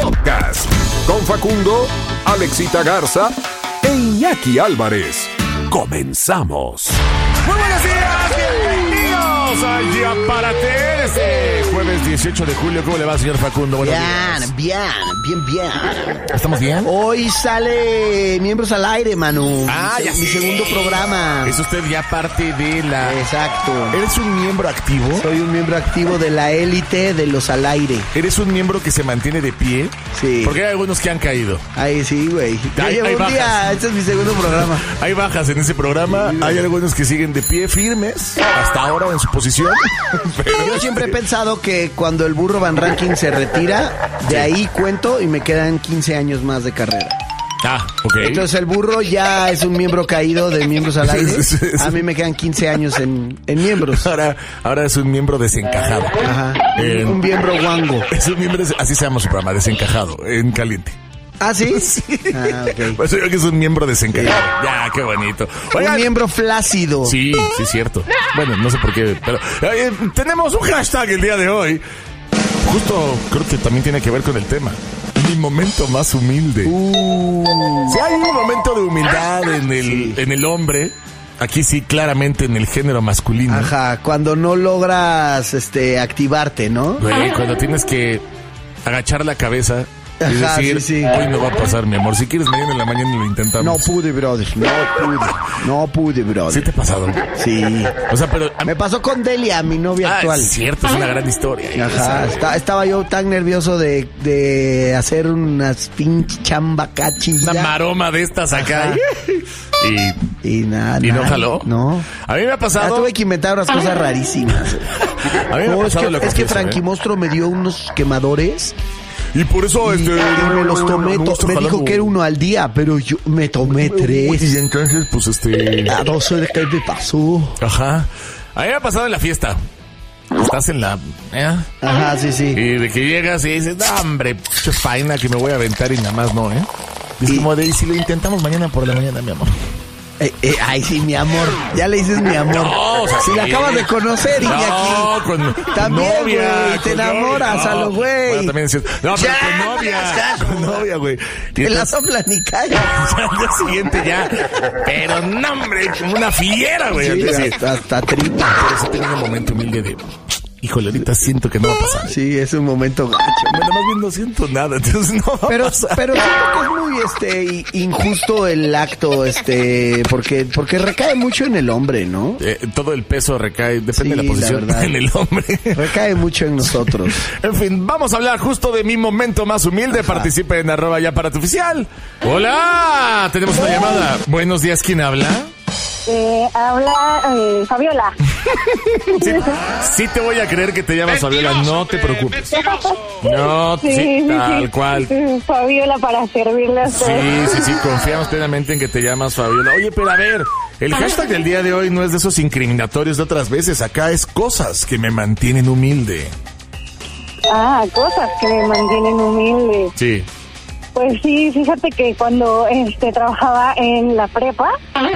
Podcast con Facundo, Alexita Garza e Iñaki Álvarez. Comenzamos. Muy buenos días, bienvenidos al Día para este jueves 18 de julio. ¿Cómo le va, señor Facundo? Buenos días. Bien. ¿Estamos bien? Hoy sale Miembros al Aire, Manu. Ya Mi sé. segundo programa. Es usted ya parte de la... Exacto. ¿Eres un miembro activo? Soy un miembro activo de la élite de los al aire. ¿Eres un miembro que se mantiene de pie? Sí. Porque hay algunos que han caído. Ay, sí, güey. Ya Hay llevo un bajas. día, este es mi segundo programa. Hay bajas en ese programa. Hay algunos que siguen de pie firmes hasta ahora en su posición. Yo siempre he pensado que cuando el burro Van Ranking se retira, de ahí cuento y me quedan 15 años más de carrera. Ok. Entonces el burro ya es un miembro caído de Miembros al Aire. A mí me quedan 15 años en miembros. Ahora es un miembro desencajado. Ajá. Un miembro guango. Es un miembro, así se llama su programa, desencajado, en caliente. ¿Ah, sí? Ah, ok. Pues yo creo que es un miembro desencajado. Ya, qué bonito. Un miembro flácido. Sí, cierto. Bueno, no sé por qué, pero tenemos un hashtag el día de hoy. Justo creo que también tiene que ver con el tema. Mi momento más humilde. Si hay un momento de humildad en el hombre, aquí sí, claramente en el género masculino. Ajá, cuando no logras activarte, ¿no? Güey, cuando tienes que agachar la cabeza y Ajá, decir, sí. hoy no va a pasar, mi amor. Si quieres, mañana en la mañana lo intentamos. No pude, brother. No pude, brother. ¿Sí te ha pasado? Sí. O sea, pero... Me pasó con Delia, mi novia actual. Es cierto, es una gran historia. Ajá, estaba yo tan nervioso de hacer unas pinche chamba cachis. Una maroma de estas acá. Ajá. Y nada. ¿Y no jaló? No. A mí me ha Ya pasado... tuve que inventar unas cosas rarísimas. A mí me ha No, pasado lo es que confieso, Frankie Monstruo me dio unos quemadores. Y por eso Y me los tomé, me dijo que era uno al día, pero yo me tomé 3. Y entonces, pues A 12 de qué me pasó. Ajá. A mí me ha pasado en la fiesta. Estás en la... Ajá, sí. Y de que llegas y dices, no, hombre, pinche faena que me voy a aventar y nada más no, ¿eh? Y es como de, ¿y si lo intentamos mañana por la mañana, mi amor? Ay, sí, mi amor. Ya le dices mi amor. No, o sea, si sí. la acabas de conocer, Iñaki. No, con También, novia. güey, te enamoras a lo güey. Bueno, también decías, no, pero Ya, con novia. ya. Con novia, güey. Te la soplan y callan. Ya al día siguiente ya. Pero no, hombre, como una fiera, güey. Sí, hasta tripa. Por eso tengo un momento humilde de... Híjole, ahorita siento que no va a pasar. Sí, es un momento gacho. Bueno, más bien no siento nada, entonces no va a pasar. Pero siento que es muy injusto el acto, porque recae mucho en el hombre, ¿no? Todo el peso recae, depende de la posición verdad. en el hombre. Recae mucho en nosotros. En fin, vamos a hablar justo de mi momento más humilde. Ajá. Participe en @yaparatuoficial. Hola, tenemos una llamada. Buenos días, ¿quién habla? Habla Fabiola. Sí te voy a creer que te llamas Fabiola, no te preocupes. No, sí, tal cual. Fabiola para servirle a usted. Sí, confiamos plenamente en que te llamas Fabiola. Oye, pero a ver, el hashtag del día de hoy no es de esos incriminatorios de otras veces. Acá es cosas que me mantienen humilde. Cosas que me mantienen humilde. Sí. Pues sí, fíjate que cuando trabajaba en la prepa,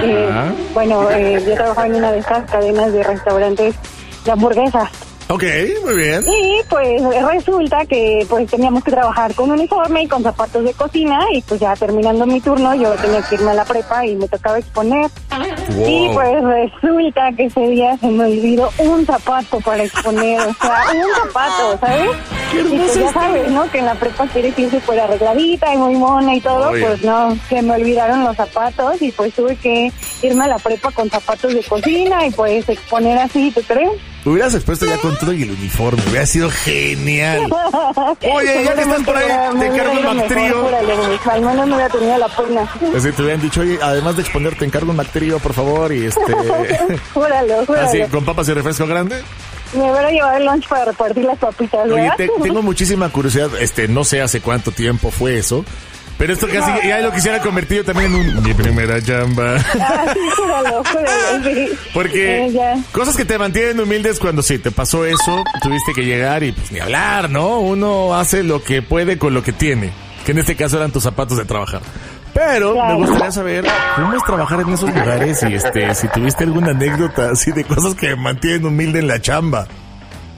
yo trabajaba en una de estas cadenas de restaurantes de hamburguesas. Ok, muy bien. Y pues resulta que pues teníamos que trabajar con uniforme y con zapatos de cocina y pues ya terminando mi turno yo tenía que irme a la prepa y me tocaba exponer. Wow. Y pues resulta que ese día se me olvidó un zapato para exponer, o sea, un zapato, ¿sabes? Y pues ya sabes, ¿no? Que en la prepa quieres irse pues arregladita y muy mona y todo, Oye. pues no, se me olvidaron los zapatos y pues tuve que irme a la prepa con zapatos de cocina y pues exponer así, ¿te crees? Hubieras expuesto ya con todo y el uniforme, hubiera sido genial. Oye, ya que estás por ahí, te encargo un Bactrio. Al menos no hubiera tenido la pena. Así te hubieran dicho, oye, además de exponer, te encargo un Bactrio, por favor, y Júralo. así, con papas y refresco grande. Me voy a llevar el lunch para repartir las papitas, Oye, ¿verdad? tengo muchísima curiosidad, no sé hace cuánto tiempo fue eso, pero esto casi ya lo quisiera convertir yo también en mi primera chamba. Sí, júralo, sí. Porque Ya. cosas que te mantienen humildes cuando sí, te pasó eso, tuviste que llegar y pues ni hablar, ¿no? Uno hace lo que puede con lo que tiene, que en este caso eran tus zapatos de trabajar. Pero Claro. me gustaría saber cómo es trabajar en esos lugares y si tuviste alguna anécdota así de cosas que me mantienen humilde en la chamba.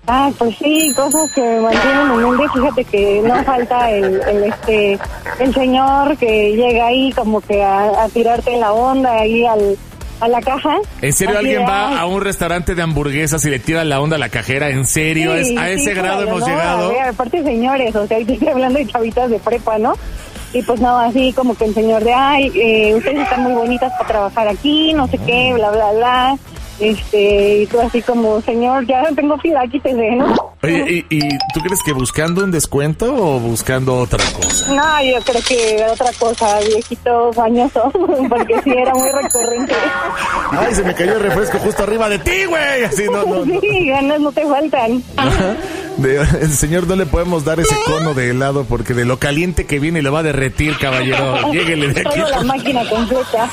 Pues sí, cosas que me mantienen humilde. Fíjate que no falta el señor que llega ahí como que a tirarte la onda ahí a la caja. ¿En serio así alguien va a un restaurante de hamburguesas y le tira la onda a la cajera? ¿En serio? Sí, ¿A ese grado hemos llegado? A ver, aparte señores, o sea, estoy hablando de chavitas de prepa, ¿no? Y pues no, así como que el señor de, ustedes están muy bonitas para trabajar aquí, no sé qué, bla, bla, bla. Y tú así como, señor, ya no tengo fila, quítese, ¿no? Oye, ¿y tú crees que buscando un descuento o buscando otra cosa? No, yo creo que otra cosa, viejito bañoso, porque sí era muy recurrente. Ay, se me cayó el refresco justo arriba de ti, güey. Así no. Sí, ganas no te faltan. Ajá. El señor no le podemos dar ese cono de helado porque de lo caliente que viene lo va a derretir, caballero. Lléguele de aquí. Toda la máquina completa.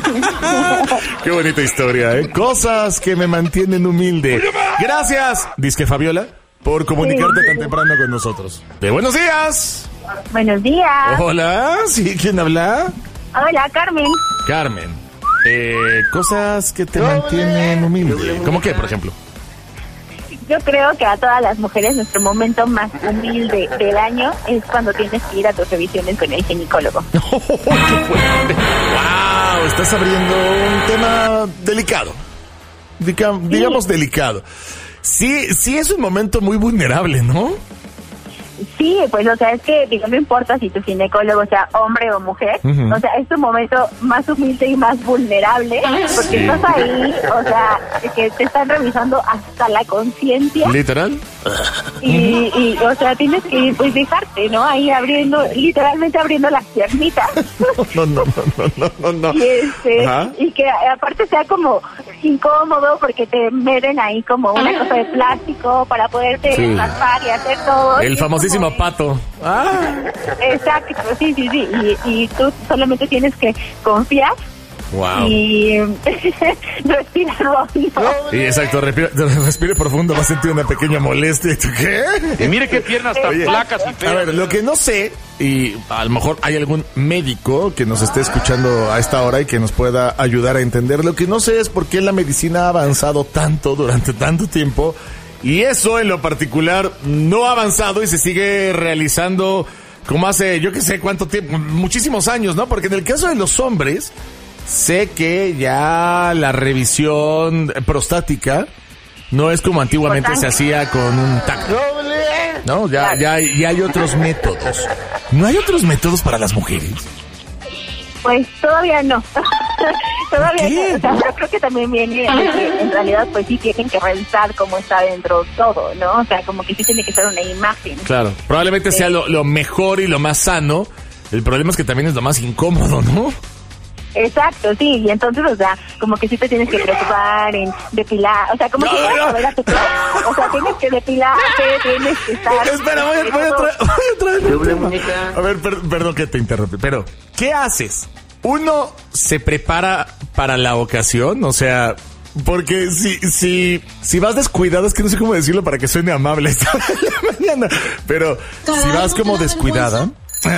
Qué bonita historia, ¿eh? Cosas que me mantienen humilde. Gracias, disque Fabiola, por comunicarte tan temprano con nosotros. ¡Buenos días! Buenos días. Hola, ¿sí? ¿Quién habla? Hola, Carmen. Carmen. Cosas que te mantienen humilde. ¿Cómo qué, por ejemplo? Yo creo que a todas las mujeres nuestro momento más humilde del año es cuando tienes que ir a tus revisiones con el ginecólogo. ¡Qué fuerte! ¡Wow! Estás abriendo un tema delicado. Digamos delicado. Sí, es un momento muy vulnerable, ¿no? Sí, pues, o sea, es que, digo, no importa si tu ginecólogo sea hombre o mujer, o sea, es tu momento más humilde y más vulnerable, porque estás ahí, o sea, que te están revisando hasta la conciencia. ¿Literal? Y, o sea, tienes que, pues, dejarte, ¿no? Ahí literalmente abriendo las piernitas. No. Y que aparte sea como incómodo porque te meten ahí como una cosa de plástico para poderte raspar y hacer todo. El famosísimo pato. Exacto, sí. Y tú solamente tienes que confiar. Wow. Y respirar hondo. Sí, exacto, respire profundo, va a sentir una pequeña molestia. ¿Y tú qué? Y mire qué piernas tan flacas y feas. A ver, lo que no sé, y a lo mejor hay algún médico que nos esté escuchando a esta hora y que nos pueda ayudar a entender, lo que no sé es por qué la medicina ha avanzado tanto durante tanto tiempo y eso en lo particular no ha avanzado y se sigue realizando como hace, yo que sé cuánto tiempo, muchísimos años, ¿no? Porque en el caso de los hombres, sé que ya la revisión prostática no es como antiguamente se hacía con un tacto. No, ya hay otros métodos. ¿No hay otros métodos para las mujeres? Pues todavía no. Todavía ¿Qué? no. O sea, pero creo que también viene de que en realidad pues sí tienen que revisar cómo está dentro todo, ¿no? O sea, como que sí tiene que ser una imagen. Claro, probablemente sea lo mejor y lo más sano. El problema es que también es lo más incómodo, ¿no? Exacto, sí, y entonces, o sea, como que sí te tienes que preocupar en depilar, o sea, como que vas a ver a tu club, o sea, tienes que depilarte, tienes que estar... Espera, voy a traer. A ver, perdón que te interrumpí, pero, ¿qué haces? ¿Uno se prepara para la ocasión? O sea, porque si vas descuidado, es que no sé cómo decirlo para que suene amable esta mañana, pero si vas como descuidada...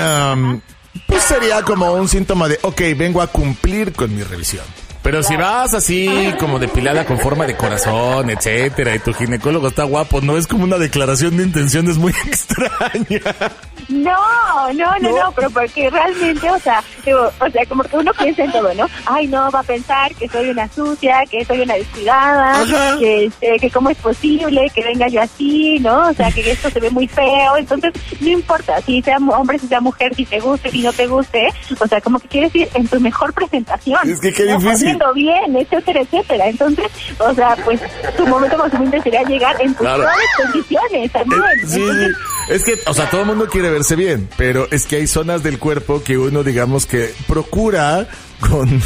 pues sería como un síntoma de, ok, vengo a cumplir con mi revisión. Pero si vas así como depilada con forma de corazón, etcétera, y tu ginecólogo está guapo, no es como una declaración de intenciones muy extraña. No, pero porque realmente, o sea, como que uno piensa en todo, ¿no? Ay, no, va a pensar que soy una sucia, que soy una descuidada, que cómo es posible que venga yo así, ¿no? O sea, que esto se ve muy feo, entonces no importa si sea hombre, si sea mujer, si te guste, si no te guste, o sea, como que quieres ir en tu mejor presentación. Es que qué difícil. Haciendo bien, etcétera, entonces, o sea, pues tu momento más humilde sería llegar en tus mejores condiciones también. Sí, es que, o sea, todo el mundo quiere verse bien, pero es que hay zonas del cuerpo que uno, digamos, que procura con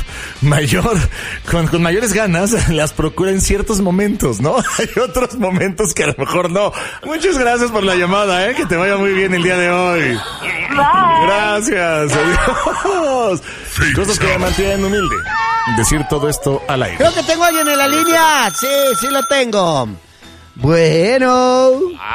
mayores ganas, las procura en ciertos momentos, ¿no? Hay otros momentos que a lo mejor no. Muchas gracias por la llamada, que te vaya muy bien el día de hoy. Bye. Gracias, adiós. Cosas que me mantienen humilde. Decir todo esto al aire. Creo que tengo a alguien en la línea. Sí lo tengo. Bueno.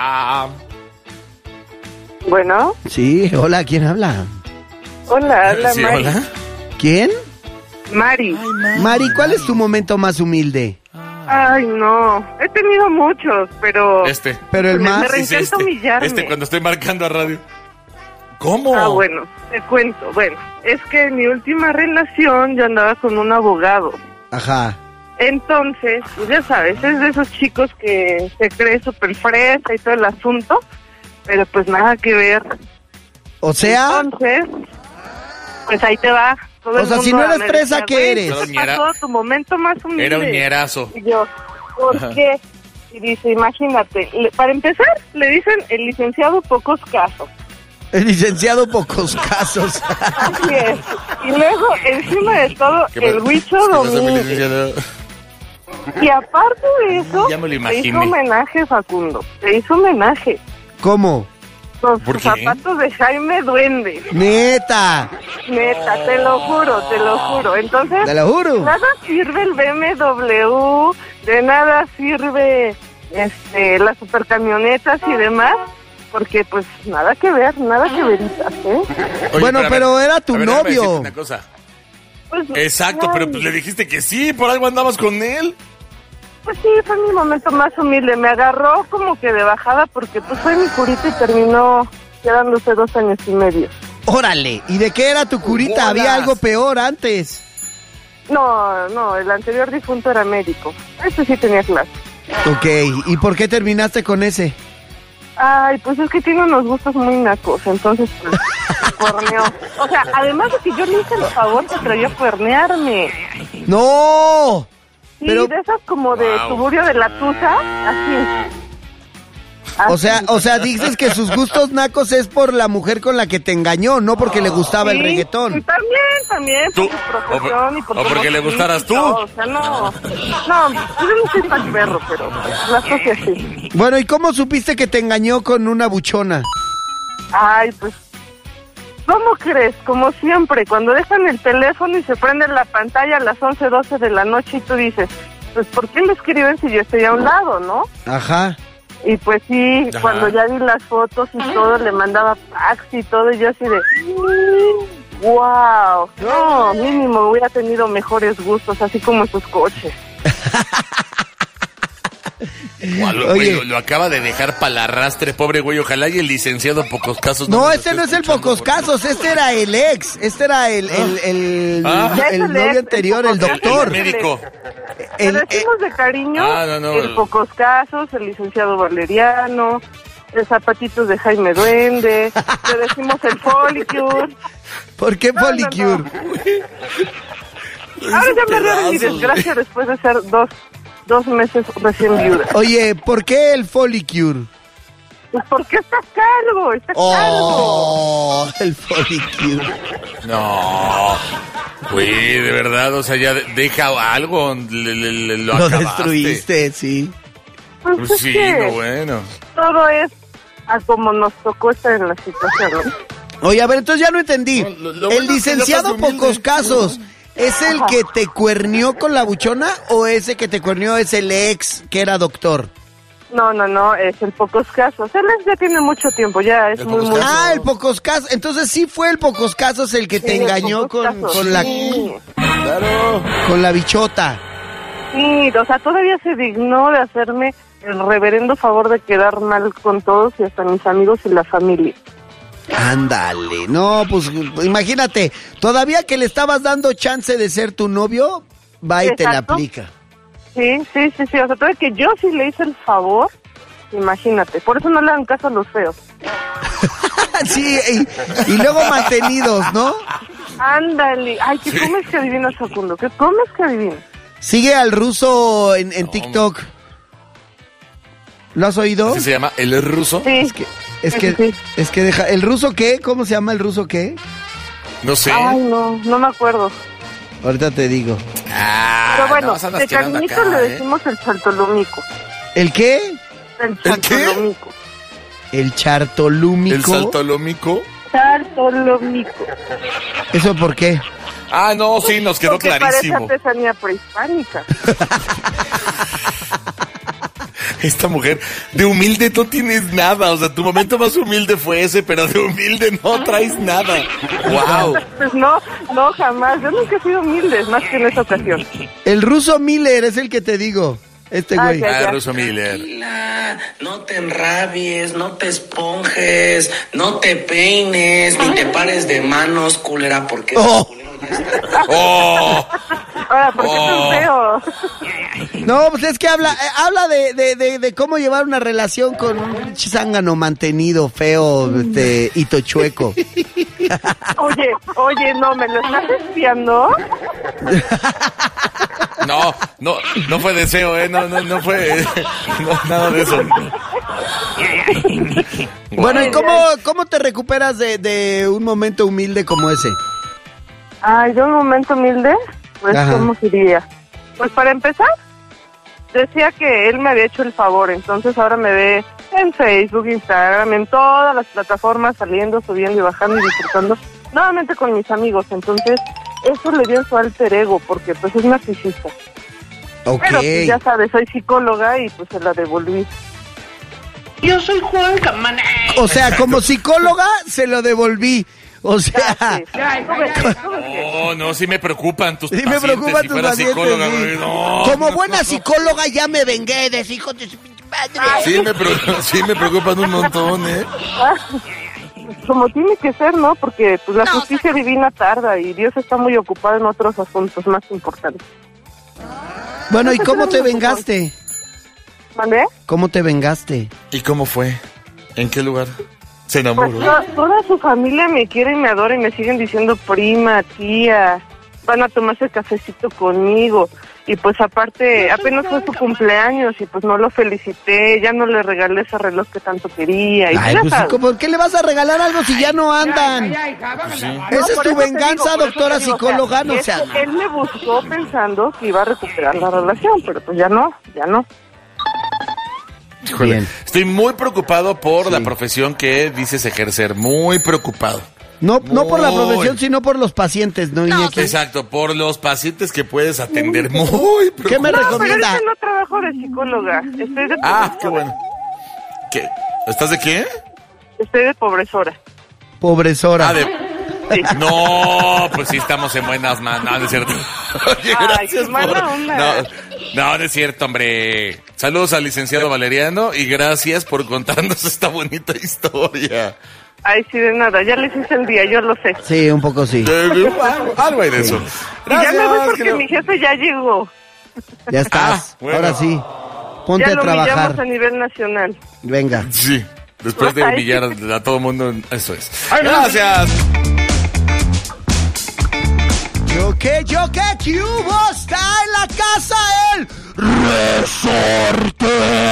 Bueno. Sí, hola, ¿quién habla? Hola, habla Sí, Mari. hola. ¿Quién? Mari. Mari, ¿cuál es tu momento más humilde? Ay, no. He tenido muchos, pero... Pero el más... Me reencanta humillarme. Cuando estoy marcando a radio. ¿Cómo? Ah, bueno, te cuento. Bueno, es que en mi última relación yo andaba con un abogado. Ajá. Entonces, pues ya sabes, es de esos chicos que se cree súper fresa y todo el asunto, pero pues nada que ver. O sea... Entonces, pues ahí te va. Todo o sea, si no eres fresa, ¿qué eres? ¿Qué pasó? Tu momento más humilde. Era un ñerazo. Y yo, ¿por qué? Y dice, imagínate, para empezar, le dicen el licenciado pocos casos. El licenciado pocos casos. Así es. Y luego, encima de todo, el huicho domínguez. Y aparte de eso, ya me lo te imaginé. hizo homenaje, Facundo. Te hizo homenaje. ¿Cómo? Con ¿Por sus qué? zapatos de Jaime Duende. Neta. Neta, te lo juro, te lo juro. Entonces, Te lo juro. nada sirve el BMW, de nada sirve las supercamionetas y demás, porque pues nada que veritas, ¿eh? Oye, Bueno, pero era tu déjame novio. decirte una cosa. Pues, Exacto, ay, pero pues le dijiste que sí, por algo andabas con él. Pues sí, fue mi momento más humilde. Me agarró como que de bajada porque pues fue mi curita y terminó quedándose 2 años y medio. Órale. ¿Y de qué era tu curita? Bolas. Había algo peor antes. No, el anterior difunto era médico. Ese sí tenía clase. Ok. ¿Y por qué terminaste con ese? Ay, pues es que tiene unos gustos muy nacos, entonces pues cuerneó. O sea, además de que yo le hice el favor que traía cuernearme. ¡No! Sí, Pero- de esas como de tuburio de la tusa, así. O sea, dices que sus gustos nacos es por la mujer con la que te engañó, no porque le gustaba el Sí, reggaetón. y también, Tú, por su profesión y por o porque cómo le se gustaras viste y tú. todo. O sea, no, yo no soy tan perro, pero las cosas así. Bueno, ¿y cómo supiste que te engañó con una buchona? Ay, pues, ¿cómo crees? Como siempre, cuando dejan el teléfono y se prende la pantalla a las 11, 12 de la noche y tú dices, pues, ¿por qué le escriben si yo estoy a un lado, no? Ajá. Y pues sí, Ajá. cuando ya vi las fotos y todo, le mandaba fax y todo, y yo así de, wow, no, mínimo hubiera tenido mejores gustos, así como en sus coches. Oye. Lo acaba de dejar para el arrastre, pobre güey. Ojalá y el licenciado pocos casos. No, nos este esté no es el escuchando, pocos porque- casos, este era el ex, este era el Ya es el novio ex, anterior, el pocos doctor. casos. Médico. Le El- decimos de cariño no. el pocos casos, el licenciado Valeriano, el zapatitos de Jaime Duende, le decimos el Folicure. ¿Por qué No. Policure? Ahora ya me río de mi pedazos, desgracia después de ser dos meses recién viuda. Oye, ¿por qué el Folicure? Pues porque está calvo, Oh, el Folicure. No. Güey, de verdad, o sea, ya deja algo. Lo Lo acabaste. destruiste, sí. Pues Pues es sí, que no, bueno. todo es a como nos tocó estar en la situación, ¿no? Oye, a ver, entonces ya no entendí. No, lo bueno ¿El es que licenciado ya estás humilde. pocos casos es el que te cuernió con la buchona o ese que te cuernió es el ex que era doctor? No, es el pocos casos. Él ya tiene mucho tiempo, ya es El muy, pocos muy... casos. Ah, el pocos casos. Entonces sí fue el pocos casos el que te Sí, el engañó pocos casos, con la sí. Claro. con la bichota. Sí, o sea, todavía se dignó de hacerme el reverendo favor de quedar mal con todos y hasta mis amigos y la familia. Ándale, no, pues imagínate, todavía que le estabas dando chance de ser tu novio, va y te la Exacto. aplica. Sí, o sea, todavía que yo sí le hice el favor, imagínate, por eso no le dan caso a los feos. Sí, y luego mantenidos, ¿no? Ándale, ay, ¿qué comes que adivinas, Facundo? ¿Qué comes que adivinas? Sigue al ruso en TikTok. ¿Lo has oído? ¿Así se llama? ¿El ruso? Sí, Es que deja, ¿el ruso qué? ¿Cómo se llama el ruso qué? No sé. Ay, no me acuerdo. Ahorita te digo. Pero bueno, no, andas de tirando cariñito acá, le ¿eh? decimos el chartolomico. ¿El qué? El ¿El qué? chartolomico. El chartolúmico. ¿El saltolómico? Chartolomico. ¿Eso por qué? Ah, no, sí, nos quedó Porque clarísimo. parece artesanía prehispánica. Esta mujer, de humilde no tienes nada. O sea, tu momento más humilde fue ese, pero de humilde no traes nada. ¡Wow! Pues no, jamás. Yo nunca he sido humilde, más que en esa ocasión. El ruso Miller es el que te digo. Este güey. Ruso Miller. No te enrabies, no te esponjes, no te peines, ni te pares de manos, culera, porque culero ya está. Ahora, ¿por qué tan feo? No, pues es que habla de cómo llevar una relación con un zángano mantenido, feo, y tochueco. Oye, no, ¿me lo estás espiando? No fue deseo, no fue nada de eso. Bueno, ¿y cómo te recuperas de un momento humilde como ese? Ay, de un momento humilde, pues, Ajá. ¿cómo sería? Pues para empezar, decía que él me había hecho el favor, entonces ahora me ve en Facebook, Instagram, en todas las plataformas, saliendo, subiendo y bajando y disfrutando, nuevamente con mis amigos, entonces eso le dio su alter ego, porque pues es narcisista. Ok. Pero pues ya sabes, soy psicóloga y pues se la devolví. Yo soy Juan Camané. O sea, como psicóloga se lo devolví. O sea, No, sí me preocupan tus sí pacientes. me preocupan si tus fuera pacientes. psicóloga, Sí. güey, no. Como buena psicóloga ya me vengué de hijos de su pinche madre. Sí me preocupan un montón, ¿eh? Como tiene que ser, ¿no? Porque pues la justicia divina tarda y Dios está muy ocupado en otros asuntos más importantes. Bueno, ¿y cómo te vengaste? ¿Mandé? ¿Cómo te vengaste? ¿Y cómo fue? ¿En qué lugar? Se Pues enamoró. toda su familia me quiere y me adora y me siguen diciendo prima, tía, van a tomarse cafecito conmigo. Y pues aparte, apenas fue su cumpleaños y pues no lo felicité, ya no le regalé ese reloj que tanto quería. Y Ay, ya pues, sabes. ¿por qué le vas a regalar algo si ya no andan? Esa No, es por tu eso te venganza, digo, por eso doctora te digo, psicóloga, no es seas... que él me buscó pensando que iba a recuperar la relación, pero pues ya no. Híjole, Bien. estoy muy preocupado por la profesión que dices ejercer. Muy preocupado. No por la Muy. profesión, sino por los pacientes, ¿no, Iñaki? Exacto, por los pacientes que puedes atender. Muy preocupado. ¿Qué me No, pero recomienda? ahorita no trabajo de psicóloga, estoy de Qué bueno. ¿Qué? ¿Estás de qué? Estoy de pobresora. Pobresora. No, pues sí estamos en buenas manos. No, no es cierto. Oye, gracias mala onda. No es cierto, hombre. Saludos al licenciado Valeriano y gracias por contarnos esta bonita historia. Ay, sí, de nada, ya les hice el día, yo lo sé. Sí, un poco sí. Algo hay de eso. Y ya me voy porque Gracias, mi jefe ya llegó. Ya estás. bueno. Ahora sí. Ponte Ya a lo humillamos trabajar. a nivel nacional. Venga. Sí, después de Ay. humillar a todo el mundo, eso es. Gracias. Yo que, ¿qué hubo? Está en la casa el resorte.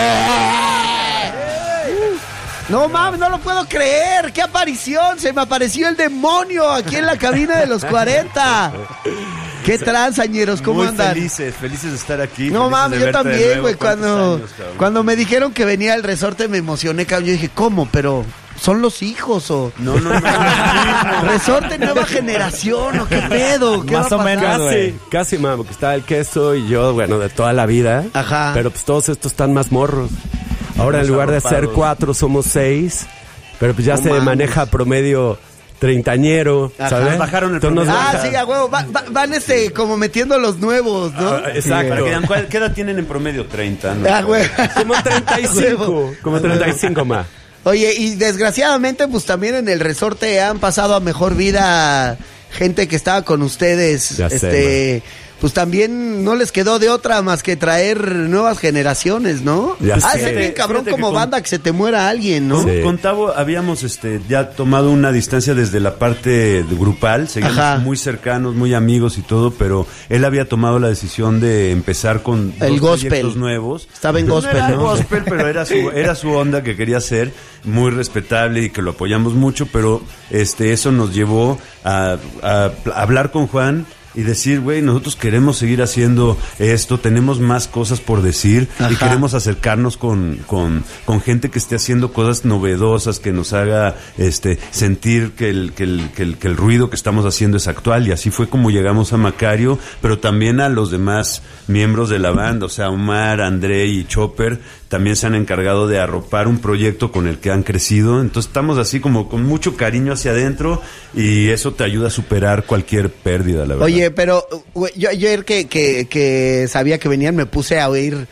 No mames, no lo puedo creer. ¡Qué aparición! Se me apareció el demonio aquí en la cabina de los 40. ¿Qué transañeros? ¿Cómo Muy andan? felices de estar aquí. No felices mames, de yo verte de también, nuevo. güey. ¿Cuántos años, cabrón? Cuando me dijeron que venía el resorte me emocioné, cabrón. Yo dije, ¿cómo? Pero ¿son los hijos o...? No. ¿Resorte nueva generación o qué pedo? ¿Qué Más va a o menos, pasar? güey. Casi, mamá, porque está el queso y yo, bueno, de toda la vida. Ajá. Pero pues todos estos están más morros. Ahora en lugar de ser arropados. 4 somos 6. Pero pues ya No se mames. maneja promedio treintañero, Ajá. ¿sabes? Bajaron el Entonces nos promedio. Ah, baja- sí, a huevo. Van como metiendo los nuevos, ¿no? exacto. Para que vean, ¿qué edad tienen en promedio? 30, ¿no? Ah, güey. Como 35. Como 35 más. Oye, y desgraciadamente, pues también en el resorte han pasado a mejor vida gente que estaba con ustedes. Ya sé, pues también no les quedó de otra más que traer nuevas generaciones, ¿no? Ya sé. Ser bien cabrón Fíjate que como con- banda que se te muera alguien, ¿no? Sí. Con Tavo habíamos ya tomado una distancia desde la parte grupal, seguimos Ajá. muy cercanos, muy amigos y todo, pero él había tomado la decisión de empezar con El dos gospel. proyectos nuevos. Estaba en gospel, era ¿no? gospel, pero era su onda que quería hacer, muy respetable y que lo apoyamos mucho, pero eso nos llevó a hablar con Juan y decir, güey, nosotros queremos seguir haciendo esto, tenemos más cosas por decir y Ajá. queremos acercarnos con gente que esté haciendo cosas novedosas, que nos haga sentir que el ruido que estamos haciendo es actual, y así fue como llegamos a Macario, pero también a los demás miembros de la banda, o sea, Omar, André y Chopper también se han encargado de arropar un proyecto con el que han crecido, entonces estamos así como con mucho cariño hacia adentro y eso te ayuda a superar cualquier pérdida, la verdad. Oye, pero güey, yo ayer que sabía que venían me puse a oír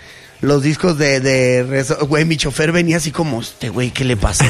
los discos de güey, mi chofer venía así como, güey, ¿qué le pasó?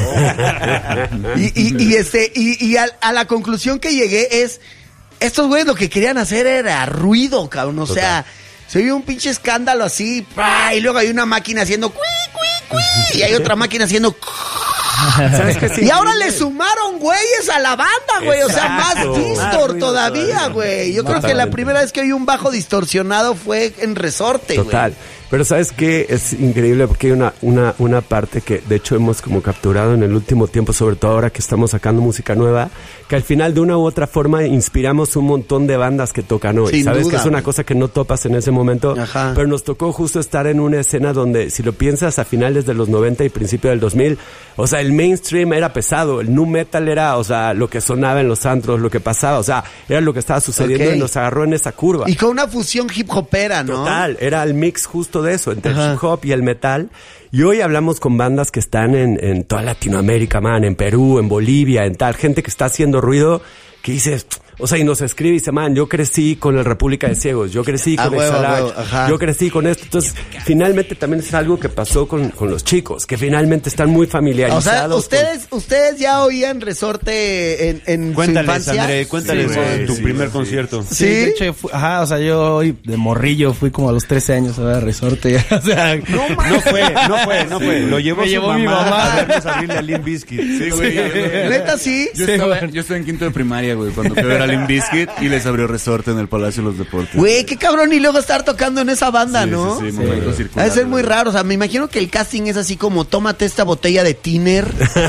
y a la conclusión que llegué es, estos güeyes lo que querían hacer era ruido, cabrón, o sea, se oye un pinche escándalo así, y luego hay una máquina haciendo cuí, cuí, cuí, y hay otra máquina haciendo ¿sabes qué? Sí, y ahora le sumaron güeyes a la banda, güey. O sea, más distor todavía, güey. Yo creo que la primera vez que oí un bajo distorsionado fue en Resorte, güey. Total. Pero ¿sabes qué? Es increíble porque hay una parte que de hecho hemos como capturado en el último tiempo, sobre todo ahora que estamos sacando música nueva, que al final de una u otra forma inspiramos un montón de bandas que tocan hoy. Sin ¿Sabes? duda, que es una güey. cosa que no topas en ese momento. Ajá. Pero nos tocó justo estar en una escena donde, si lo piensas a finales de los 90 y principio del 2000, o sea, el mainstream era pesado, el nu metal era, o sea, lo que sonaba en los antros, lo que pasaba, o sea, era lo que estaba sucediendo y nos agarró en esa curva. Y con una fusión hip hopera, ¿no? Total, era el mix justo de eso, entre Ajá. el hip hop y el metal. Y hoy hablamos con bandas que están en toda Latinoamérica, man, en Perú, en Bolivia, en tal, gente que está haciendo ruido, que dices, o sea, y nos escribe y dice, man, yo crecí con el República de Ciegos, yo crecí con el Salach, yo crecí con esto. Entonces, finalmente también es algo que pasó con los chicos, que finalmente están muy familiarizados. O sea, ustedes ya oían Resorte en su infancia. André, cuéntales Sí, tu sí, primer sí. concierto. Sí. De hecho, o sea, yo de morrillo fui como a los 13 años a ver Resorte. O sea, No fue. Lo llevó Me su llevó mi mamá mamá. a vernos abrirle a Limp Bizkit. Sí, güey. ¿Neta sí? Yo estaba en quinto de primaria, güey, cuando fui a ver a Limp Bizkit y les abrió Resorte en el Palacio de los Deportes. Güey, qué cabrón, y luego estar tocando en esa banda, Sí, ¿no? sí, momento circular. Ha de ser muy raro, o sea, me imagino que el casting es así como, tómate esta botella de tiner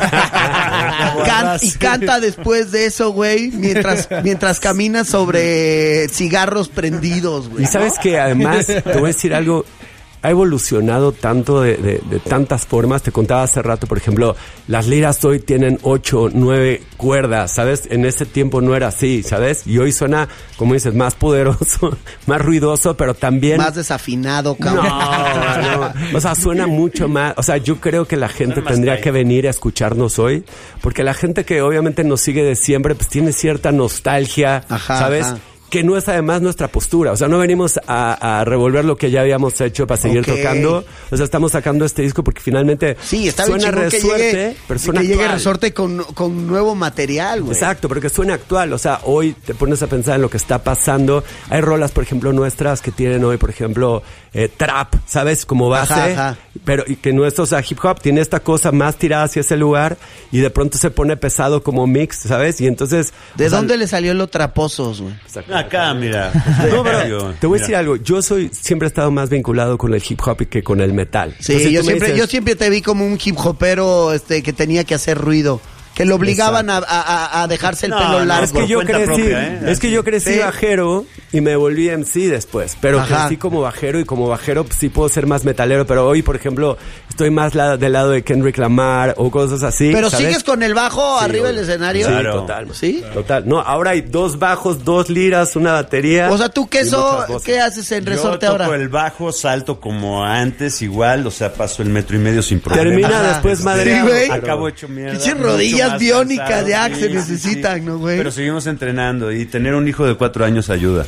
y canta después de eso, güey, mientras caminas sobre cigarros prendidos, güey. Y sabes que además, te voy a decir algo, ha evolucionado tanto de tantas formas. Te contaba hace rato, por ejemplo, las liras hoy tienen 8, 9 cuerdas, ¿sabes? En ese tiempo no era así, ¿sabes? Y hoy suena, como dices, más poderoso, más ruidoso, pero también... Más desafinado, cabrón. No. O sea, suena mucho más... O sea, yo creo que la gente tendría que venir a escucharnos hoy, porque la gente que obviamente nos sigue de siempre, pues tiene cierta nostalgia, Ajá, ¿sabes? ajá. Que no es además nuestra postura, o sea, no venimos a revolver lo que ya habíamos hecho para seguir tocando, o sea, estamos sacando este disco porque finalmente Sí, está bien suena chingón que Resorte, llegue, pero suena que llegue actual. Resorte con nuevo material, güey. Exacto, pero que suena actual, o sea, hoy te pones a pensar en lo que está pasando, hay rolas, por ejemplo, nuestras que tienen hoy, por ejemplo, trap, ¿sabes? Como base, Ajá. pero y que nuestro, o sea, hip hop tiene esta cosa más tirada hacia ese lugar y de pronto se pone pesado como mix, ¿sabes? Y entonces... ¿De o sea, dónde le salió lo traposos, güey? Acá, mira. No, pero te voy a decir algo. Yo siempre he estado más vinculado con el hip hop que con el metal. Sí, Entonces, yo tú me dices, siempre te vi como un hip hopero que tenía que hacer ruido. Que lo obligaban a dejarse el pelo largo. Es que yo cuenta crecí, propia, Sí. bajero y me volví MC después. Pero Ajá. crecí como bajero y como bajero pues, sí puedo ser más metalero. Pero hoy, por ejemplo, estoy más del lado de Kendrick Lamar o cosas así. Pero ¿sabes? sigues con el bajo Sí, arriba del obvio. escenario. Sí, Claro. total. ¿Sí? Total. No, ahora hay 2 bajos, 2 liras, una batería. O sea, ¿tú y muchas voces. qué haces en Resorte Yo toco ahora? el bajo, salto como antes, igual, o sea, paso el 1.5 metros sin problema. Termina Ajá. después Sí, madreado. güey. Acabo hecho mierda. Pinches mucho rodillas más biónicas cansado, ya que se necesitan, ¿no, güey? Pero seguimos entrenando y tener un hijo de 4 años ayuda.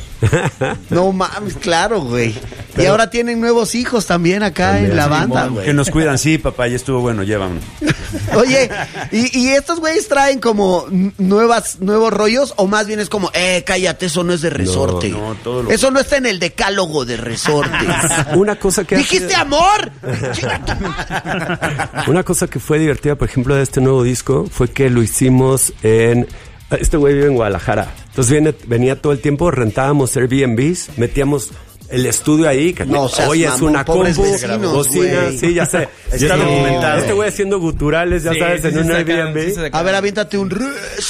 No mames, claro, güey. Y ahora tienen nuevos hijos también acá en la banda, güey. Que nos cuidan, sí, papá, ya estuvo bueno, llévanos. Oye, ¿y estos güeyes traen como nuevos rollos o más bien es como, cállate, eso no es de Resorte? No, todo lo... Eso no está en el decálogo de Resortes. Una cosa que... ¡Dijiste amor! ¡Chinga tu madre! Una cosa que fue divertida, por ejemplo, de este nuevo disco fue que lo hicimos en... Este güey vive en Guadalajara. Entonces venía todo el tiempo, rentábamos Airbnbs, metíamos el estudio ahí, que No seas hoy es mamón, una pobres compu, vecinos, bocina, güey. sí, ya sé. Está documentado. Este güey haciendo guturales, ya sabes, en un Airbnb. A ver, aviéntate un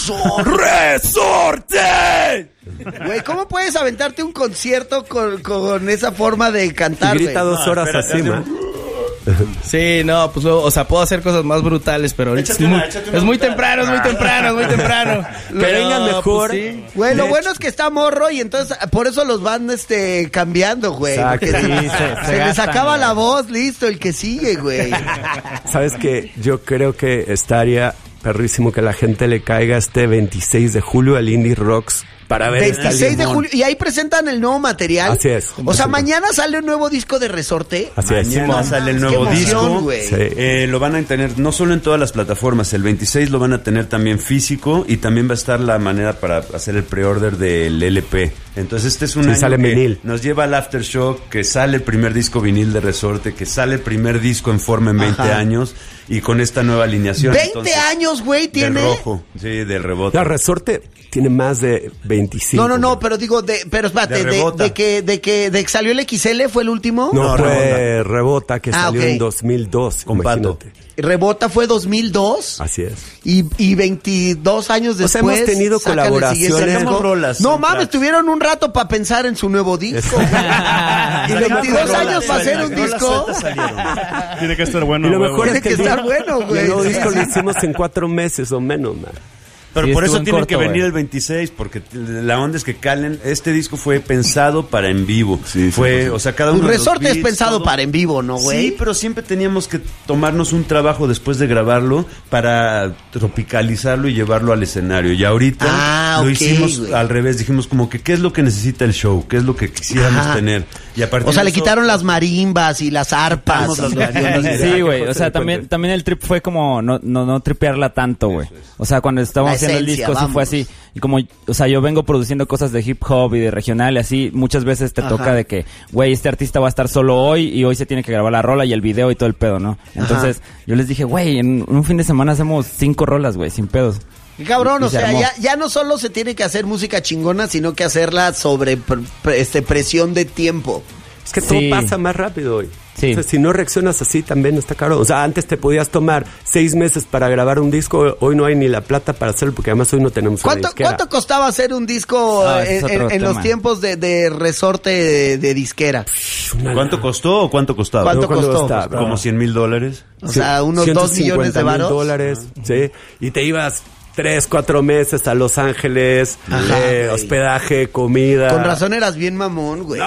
¡Resorte! Güey, ¿cómo puedes aventarte un concierto con esa forma de cantar, Y grita güey? 2 horas espérate, así, hace man. sí, no, pues, o sea, puedo hacer cosas más brutales, pero ahorita es muy temprano. Que vengan mejor. Pues, sí. Güey, lo bueno es que está morro y entonces por eso los van cambiando, güey. Exacto. Porque Sí, se les gastan, acaba güey. la voz, listo, el que sigue, güey. ¿Sabes qué? Yo creo que estaría perrísimo que la gente le caiga este 26 de julio al Indie Rocks para ver 26 de julio. Y ahí presentan el nuevo material. Así es. O sea, mañana sale un nuevo disco de Resorte. Así es. Mañana sale el nuevo Qué emoción, disco. güey. Lo van a tener no solo en todas las plataformas, el 26 lo van a tener también físico y también va a estar la manera para hacer el pre-order del LP. Entonces este es un año sale que vinil. nos lleva al Aftershock, que sale el primer disco vinil de Resorte, que sale el primer disco en forma en 20 años y con esta nueva alineación. 20 años, güey, tiene. Del rojo, sí, del rebote. La Resorte tiene más de 25. No, pero digo, pero espérate, de que salió el XL fue el último. No, fue Rebota, que salió en 2002. Con Pato. Rebota fue 2002. Así es. Y 22 años después. O sea, hemos tenido colaboraciones. No mames, tuvieron un rato para pensar en su nuevo disco. Y 22 años para hacer un disco. Tiene que estar bueno. Y lo mejor es que estar bueno, güey. El nuevo disco lo hicimos en 4 meses o menos, man. Pero Sí, por eso estuvo en tiene corto, que venir güey. el 26, porque la onda es que calen. Este disco fue pensado para en vivo. Fue, o sea, cada Tu uno de los Resorte es beats, pensado todo. para en vivo, ¿no, güey? Sí, pero siempre teníamos que tomarnos un trabajo después de grabarlo para tropicalizarlo y llevarlo al escenario. Y ahorita lo hicimos güey. al revés. Dijimos como que qué es lo que necesita el show, qué es lo que quisiéramos tener. Y a partir O sea, de le eso, quitaron las marimbas y las arpas. Quitamos las marimbas. Sí, güey, o sea, también el trip fue como no tripearla tanto, güey. O sea, cuando estábamos La haciendo el esencia, disco sí fue vamos. así. Y como, o sea, yo vengo produciendo cosas de hip hop y de regional y así, muchas veces te toca de que, güey, este artista va a estar solo hoy y hoy se tiene que grabar la rola y el video y todo el pedo, ¿no? Entonces, yo les dije, güey, en un fin de semana hacemos 5 rolas, güey, sin pedos. Qué cabrón, Y o se sea, armó. ya no solo se tiene que hacer música chingona, sino que hacerla sobre presión de tiempo. Es que todo Sí. pasa más rápido hoy. Sí. O sea, si no reaccionas así también está caro. O sea, antes te podías tomar 6 meses para grabar un disco, hoy no hay ni la plata para hacerlo porque además hoy no tenemos una disquera. ¿Cuánto costaba hacer un disco ese es otro en los tema. tiempos de Resorte de disquera? ¿Cuánto costó o cuánto costaba? ¿Cuánto costó? estaba? Como $100,000. O sea, unos 2 millones de varos. $150,000, sí. Y te ibas 3, 4 meses a Los Ángeles, güey. hospedaje, comida. Con razón eras bien mamón, güey.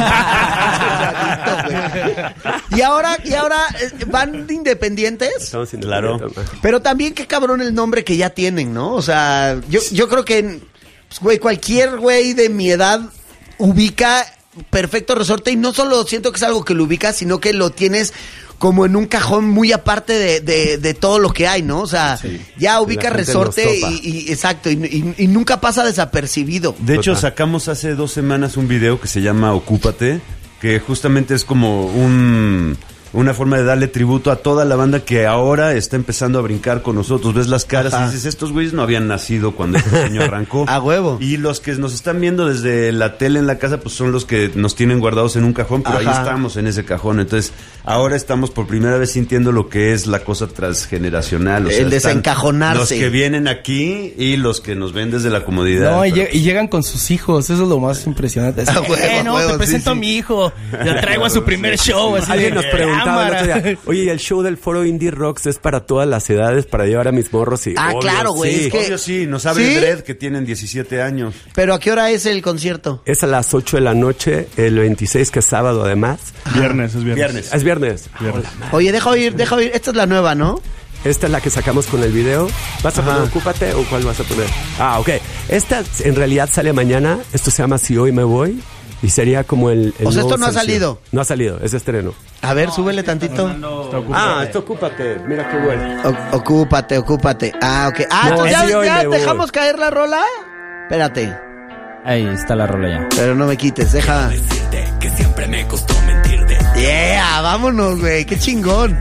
Y ahora van independientes. Estamos Claro. independientes, man. Pero también qué cabrón el nombre que ya tienen, ¿no? O sea, yo creo que, pues, güey, cualquier güey de mi edad ubica Perfecto Resorte y no solo siento que es algo que lo ubicas, sino que lo tienes como en un cajón muy aparte de todo lo que hay, ¿no? O sea, ya ubica La gente Resorte nos topa. y exacto, y nunca pasa desapercibido. De hecho, Total. sacamos hace 2 semanas un video que se llama Ocúpate, que justamente es como una forma de darle tributo a toda la banda que ahora está empezando a brincar con nosotros. Ves las caras y dices, estos güeyes no habían nacido cuando este año arrancó. A huevo. Y los que nos están viendo desde la tele en la casa, pues son los que nos tienen guardados en un cajón, pero ahí estamos en ese cajón. Entonces, ahora estamos por primera vez sintiendo lo que es la cosa transgeneracional. O sea, El están desencajonarse. los que vienen aquí y los que nos ven desde la comodidad. No, y Pero, llegan con sus hijos, eso es lo más impresionante. Así, A huevo, no, a huevo, te presento sí, a mi hijo, lo traigo a su primer show. Así Alguien de nos preguntaba el otro cámara. día, oye, ¿y el show del Foro Indie Rocks es para todas las edades, para llevar a mis morros? Y Ah, obvio, claro, güey, sí. es que- obvio, sí, nos abre ¿Sí? Dredd, que tienen 17 años. Pero ¿a qué hora es el concierto? Es a las 8 de la noche, el 26, que es sábado además. Viernes, es viernes. Viernes. Es viernes. Oye, deja oír. Esta es la nueva, ¿no? Esta es la que sacamos con el video. ¿Vas a poner Ocúpate o cuál vas a poner? Ah, ok. Esta en realidad sale mañana. Esto se llama Si Hoy Me Voy. Y sería como el O sea, nuevo esto no ha sencillo. salido. No ha salido, es estreno. A ver, súbele tantito. Ah, esto Ocúpate. Mira qué bueno. Ocúpate. Ah, ok. Ah, No, entonces sí, hoy ya me voy. dejamos caer la rola. Espérate. Ahí está la rola ya. Pero no me quites, deja. Que siempre me costó mentirte. Yeah, vámonos, güey. Qué chingón.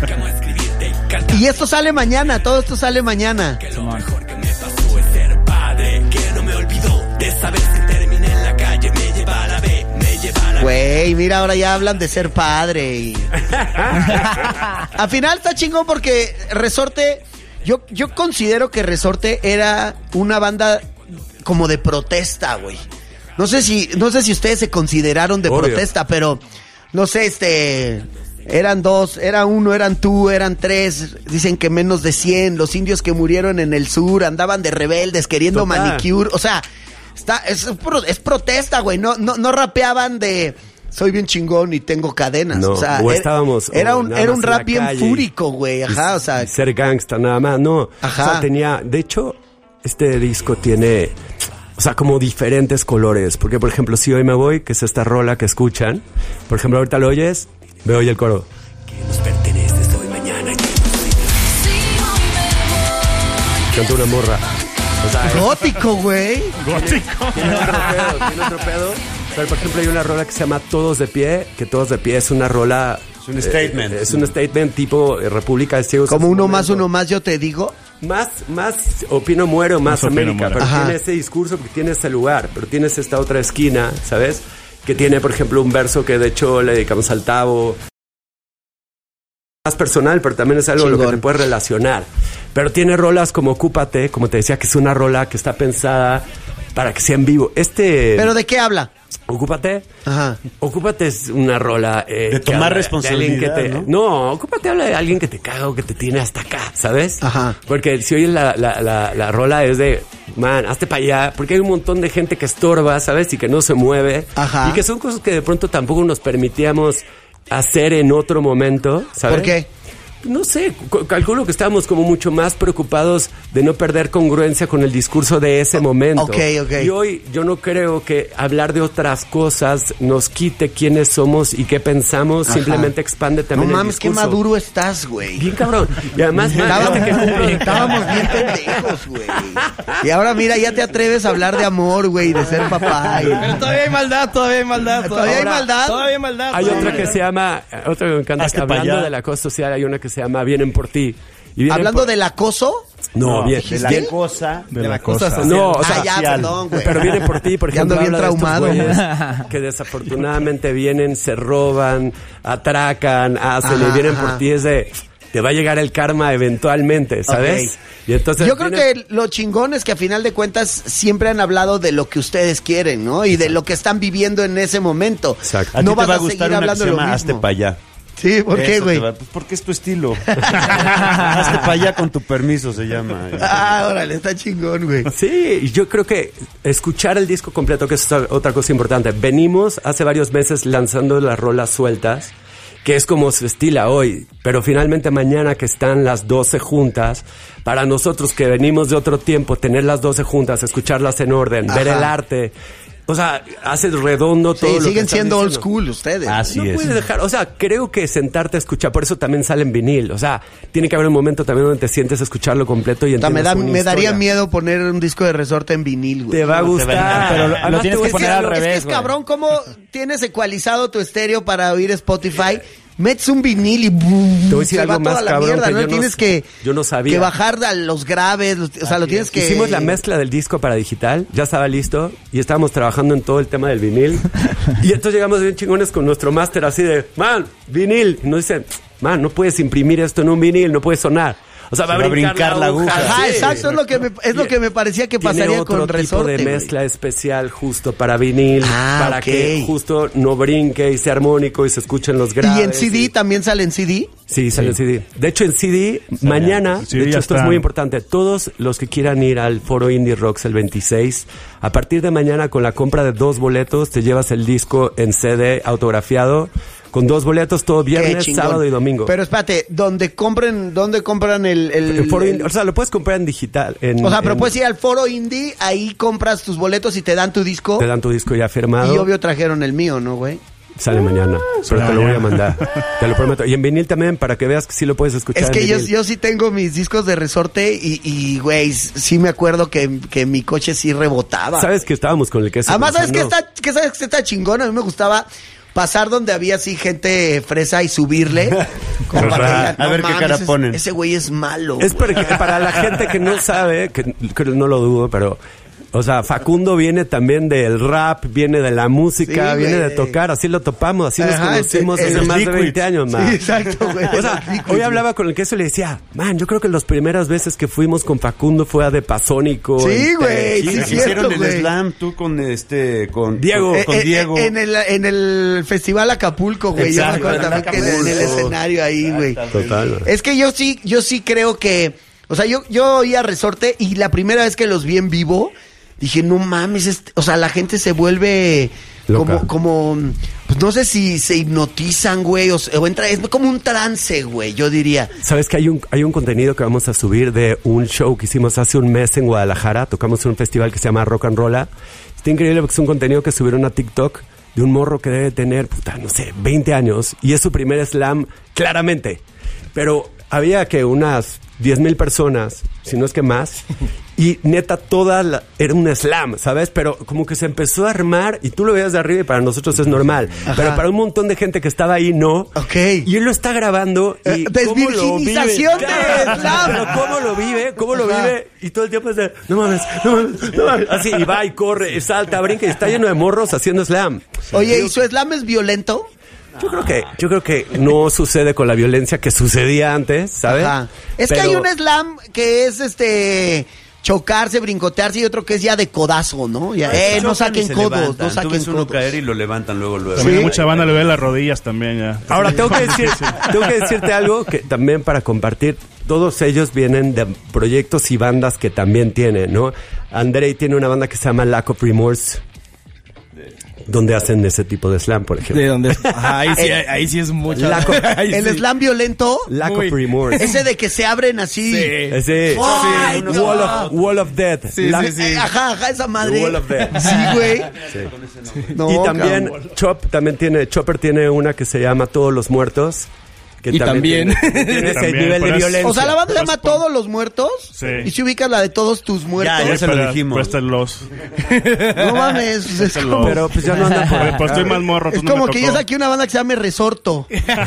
Y esto sale mañana, todo esto sale mañana. Simón. Que me pasó es ser padre. Que no me olvidó de saber que terminé en la calle. Me lleva a la B, me lleva a la Güey, mira, ahora ya hablan de ser padre. Al final está chingón porque Resorte, yo considero que Resorte era una banda como de protesta, güey. No sé si ustedes se consideraron de Obvio. protesta, pero no sé, eran 2, era 1, eran tú, eran 3, dicen que menos de 100, los indios que murieron en el sur andaban de rebeldes queriendo Total. manicure, o sea, es protesta, güey, no rapeaban de soy bien chingón y tengo cadenas, No, o sea, o estábamos era o un nada más en rap la bien calle fúrico, güey, ajá, o sea, y ser gangsta nada más, no. Ajá. O sea, tenía, de hecho, este disco tiene O sea, como diferentes colores. Porque, por ejemplo, Si Hoy Me Voy, que es esta rola que escuchan, por ejemplo, ahorita lo oyes, me oye el coro. Que nos perteneces hoy, mañana. Canta una morra. O sea, gótico, güey. Gótico. Tiene otro pedo. Pero, por ejemplo, hay una rola que se llama Todos de Pie, que Todos de Pie es una rola... Es un statement. Es un statement tipo República de Ciegos. Como uno más, yo te digo. Más opino muero, más América. muero. Pero tiene ese discurso porque tiene ese lugar, pero tienes esta otra esquina, ¿sabes? Que tiene, por ejemplo, un verso que de hecho le dedicamos al Tavo. Más personal, pero también es algo a lo que te puedes relacionar. Pero tiene rolas como Ocúpate, como te decía, que es una rola que está pensada para que sea en vivo. ¿Pero de qué habla? Ocúpate. Ajá. Ocúpate es una rola... de tomar responsabilidad, ¿no? Ocúpate habla de alguien que te caga o que te tiene hasta acá, ¿sabes? Ajá. Porque si oyes la rola es de... Man, hazte para allá. Porque hay un montón de gente que estorba, ¿sabes? Y que no se mueve. Ajá. Y que son cosas que de pronto tampoco nos permitíamos hacer en otro momento, ¿sabes? ¿Por qué? No sé, calculo que estábamos como mucho más preocupados de no perder congruencia con el discurso de ese momento. Ok. Y hoy yo no creo que hablar de otras cosas nos quite quiénes somos y qué pensamos, simplemente expande también no el mames, discurso. qué maduro estás, güey. Bien cabrón. Y además, estábamos bien pendejos, güey. Y ahora mira, ya te atreves a hablar de amor, güey, de ser papá. Pero todavía hay maldad. ¿Todavía hay maldad? Hay otra que se llama, otra que me encanta, Hazte hablando pa' allá. del acoso social, hay una que se llama Vienen por ti. Y vienen ¿Hablando por... del acoso? No, bien. De la cosa. De la cosa social. No, o sea, ya, perdón, güey. pero vienen por ti, por Ya ando ejemplo, bien habla de estos traumado. güeyes que desafortunadamente vienen, se roban, atracan, hacen y vienen por ti, es de... Te va a llegar el karma eventualmente, ¿sabes? Ok. Y entonces Yo creo que lo chingón es que a final de cuentas siempre han hablado de lo que ustedes quieren, ¿no? Y de lo que están viviendo en ese momento. Exacto. A No ti te vas va a a gustar seguir una que hablando se de lo llama mismo. Hazte pa' allá. Sí, ¿por qué, Eso güey? Pues porque es tu estilo. Hazte pa' allá con tu permiso, se llama. Órale, está chingón, güey. Sí, y yo creo que escuchar el disco completo, que es otra cosa importante. Venimos hace varios meses lanzando las rolas sueltas, que es como se estila hoy, pero finalmente mañana que están las 12 juntas, para nosotros que venimos de otro tiempo, tener las 12 juntas, escucharlas en orden, ver el arte, o sea, hace redondo todo lo que siguen están siendo old diciendo. school ustedes. Así No es. puedes dejar, o sea, creo que sentarte a escuchar, por eso también sale en vinil, o sea, tiene que haber un momento también donde te sientes a escucharlo completo y O sea, entiendes una me daría historia. miedo poner un disco de Resorte en vinil, güey. Te va a gustar. Pero lo Además, tienes te voy que a decir poner al algo. revés. Es güey. cabrón cómo tienes ecualizado tu estéreo para oír Spotify. Metes un vinil y boom, Te voy a decir se va algo más toda la cabrón mierda, que ¿no? yo no- Tienes que, yo no sabía. que bajar a los graves, o sea, lo tienes que... Hicimos la mezcla del disco para digital, ya estaba listo y estábamos trabajando en todo el tema del vinil. Y entonces llegamos bien chingones con nuestro máster así de, man, vinil. Y nos dicen, man, no puedes imprimir esto en un vinil, no puede sonar. O sea, va a brincar la aguja. Ajá, Sí. exacto, es lo que me parecía que Tiene pasaría otro con tipo Resorte, de güey. mezcla especial justo para vinil, para ok. que justo no brinque y sea armónico y se escuchen los graves. ¿Y en CD también sale en CD? Sí, sale en CD. De hecho, en CD, mañana, Sí, de ya hecho, esto está. es muy importante. Todos los que quieran ir al Foro Indie Rocks el 26, a partir de mañana, con la compra de 2 boletos, te llevas el disco en CD autografiado, con 2 boletos todo Qué viernes, chingón. sábado y domingo. Pero espérate, ¿dónde compran El Foro Indie, o sea, lo puedes comprar en digital. O sea, pero en- puedes ir al Foro Indie, ahí compras tus boletos y te dan tu disco. Te dan tu disco ya firmado. Y obvio trajeron el mío, ¿no, güey? Sale mañana, pero te lo voy a mandar. Te lo prometo. Y en vinil también, para que veas que sí lo puedes escuchar. Es que en yo, vinil. yo sí tengo mis discos de Resorte y güey, sí me acuerdo que mi coche sí rebotaba. Sabes que estábamos con el queso. Además, ¿sabes qué cruzando. está chingón? A mí me gustaba pasar donde había así gente fresa y subirle. Como para que digan, A ver qué cara ponen. Ese güey es malo. Es para la gente que no sabe, que no lo dudo, pero... O sea, Facundo viene también del rap, viene de la música, Sí, viene güey. de tocar, así lo topamos, así nos Ajá, conocimos en hace los más de Liquids. 20 años, man. Sí, exacto, güey. O sea, hoy hablaba con el queso y le decía, man, yo creo que las primeras veces que fuimos con Facundo fue a Depasónico. Sí, güey, sí, Hicieron cierto, el güey. slam tú con Diego. con Diego. En el Festival Acapulco, güey. Yo me Exacto, acuerdo en también que en el escenario ahí, güey. Total. Es que yo sí creo que... O sea, yo oía Resorte y la primera vez que los vi en vivo... dije, no mames, o sea, la gente se vuelve como, pues no sé si se hipnotizan, güey, o entra, es como un trance, güey, yo diría. ¿Sabes que hay un contenido que vamos a subir de un show que hicimos hace un mes en Guadalajara? Tocamos en un festival que se llama Rock and Rolla. Está increíble porque es un contenido que subieron a TikTok de un morro que debe tener, no sé, 20 años, y es su primer slam, claramente. Pero había que unas 10,000 personas, si no es que más, y neta era un slam, ¿sabes? Pero como que se empezó a armar y tú lo veías de arriba y para nosotros es normal. Ajá. Pero para un montón de gente que estaba ahí, no. Ok. Y él lo está grabando y desvirginización de slam. Pero cómo lo vive y todo el tiempo es de, no mames. Así, y va y corre, y salta, brinca y está lleno de morros haciendo slam. Oye, ¿y su slam es violento? Yo creo que no sucede con la violencia que sucedía antes, ¿sabes? Ajá. Es que hay un slam que es chocarse, brincotearse, y otro que es ya de codazo, ¿no? Ya, no saquen codos, no saquen codos. Uno caer y lo levantan luego. También mucha banda le ve las rodillas también ya. Ahora tengo que decirte algo que también para compartir. Todos ellos vienen de proyectos y bandas que también tienen, ¿no? Andrei tiene una banda que se llama Lack of Remorse, donde hacen ese tipo de slam, por ejemplo. ¿De dónde? Ahí sí es mucho. El slam violento. Lack of Remorse. Ese de que se abren así. Sí. Ay, no. Wall of Death. Sí. Ajá, esa madre. Wall of Death. Sí, güey. Sí. No, y también Chopper tiene una que se llama Todos los Muertos. Que y también tiene ese nivel de violencia. O sea, la banda se llama Todos los Muertos. Sí. Y si ubicas la de Todos tus muertos. Ya se lo dijimos. No mames. Es como... Pero pues ya no andan por pues estoy más morro. Es como que yo saqué una banda que se llama Resorto.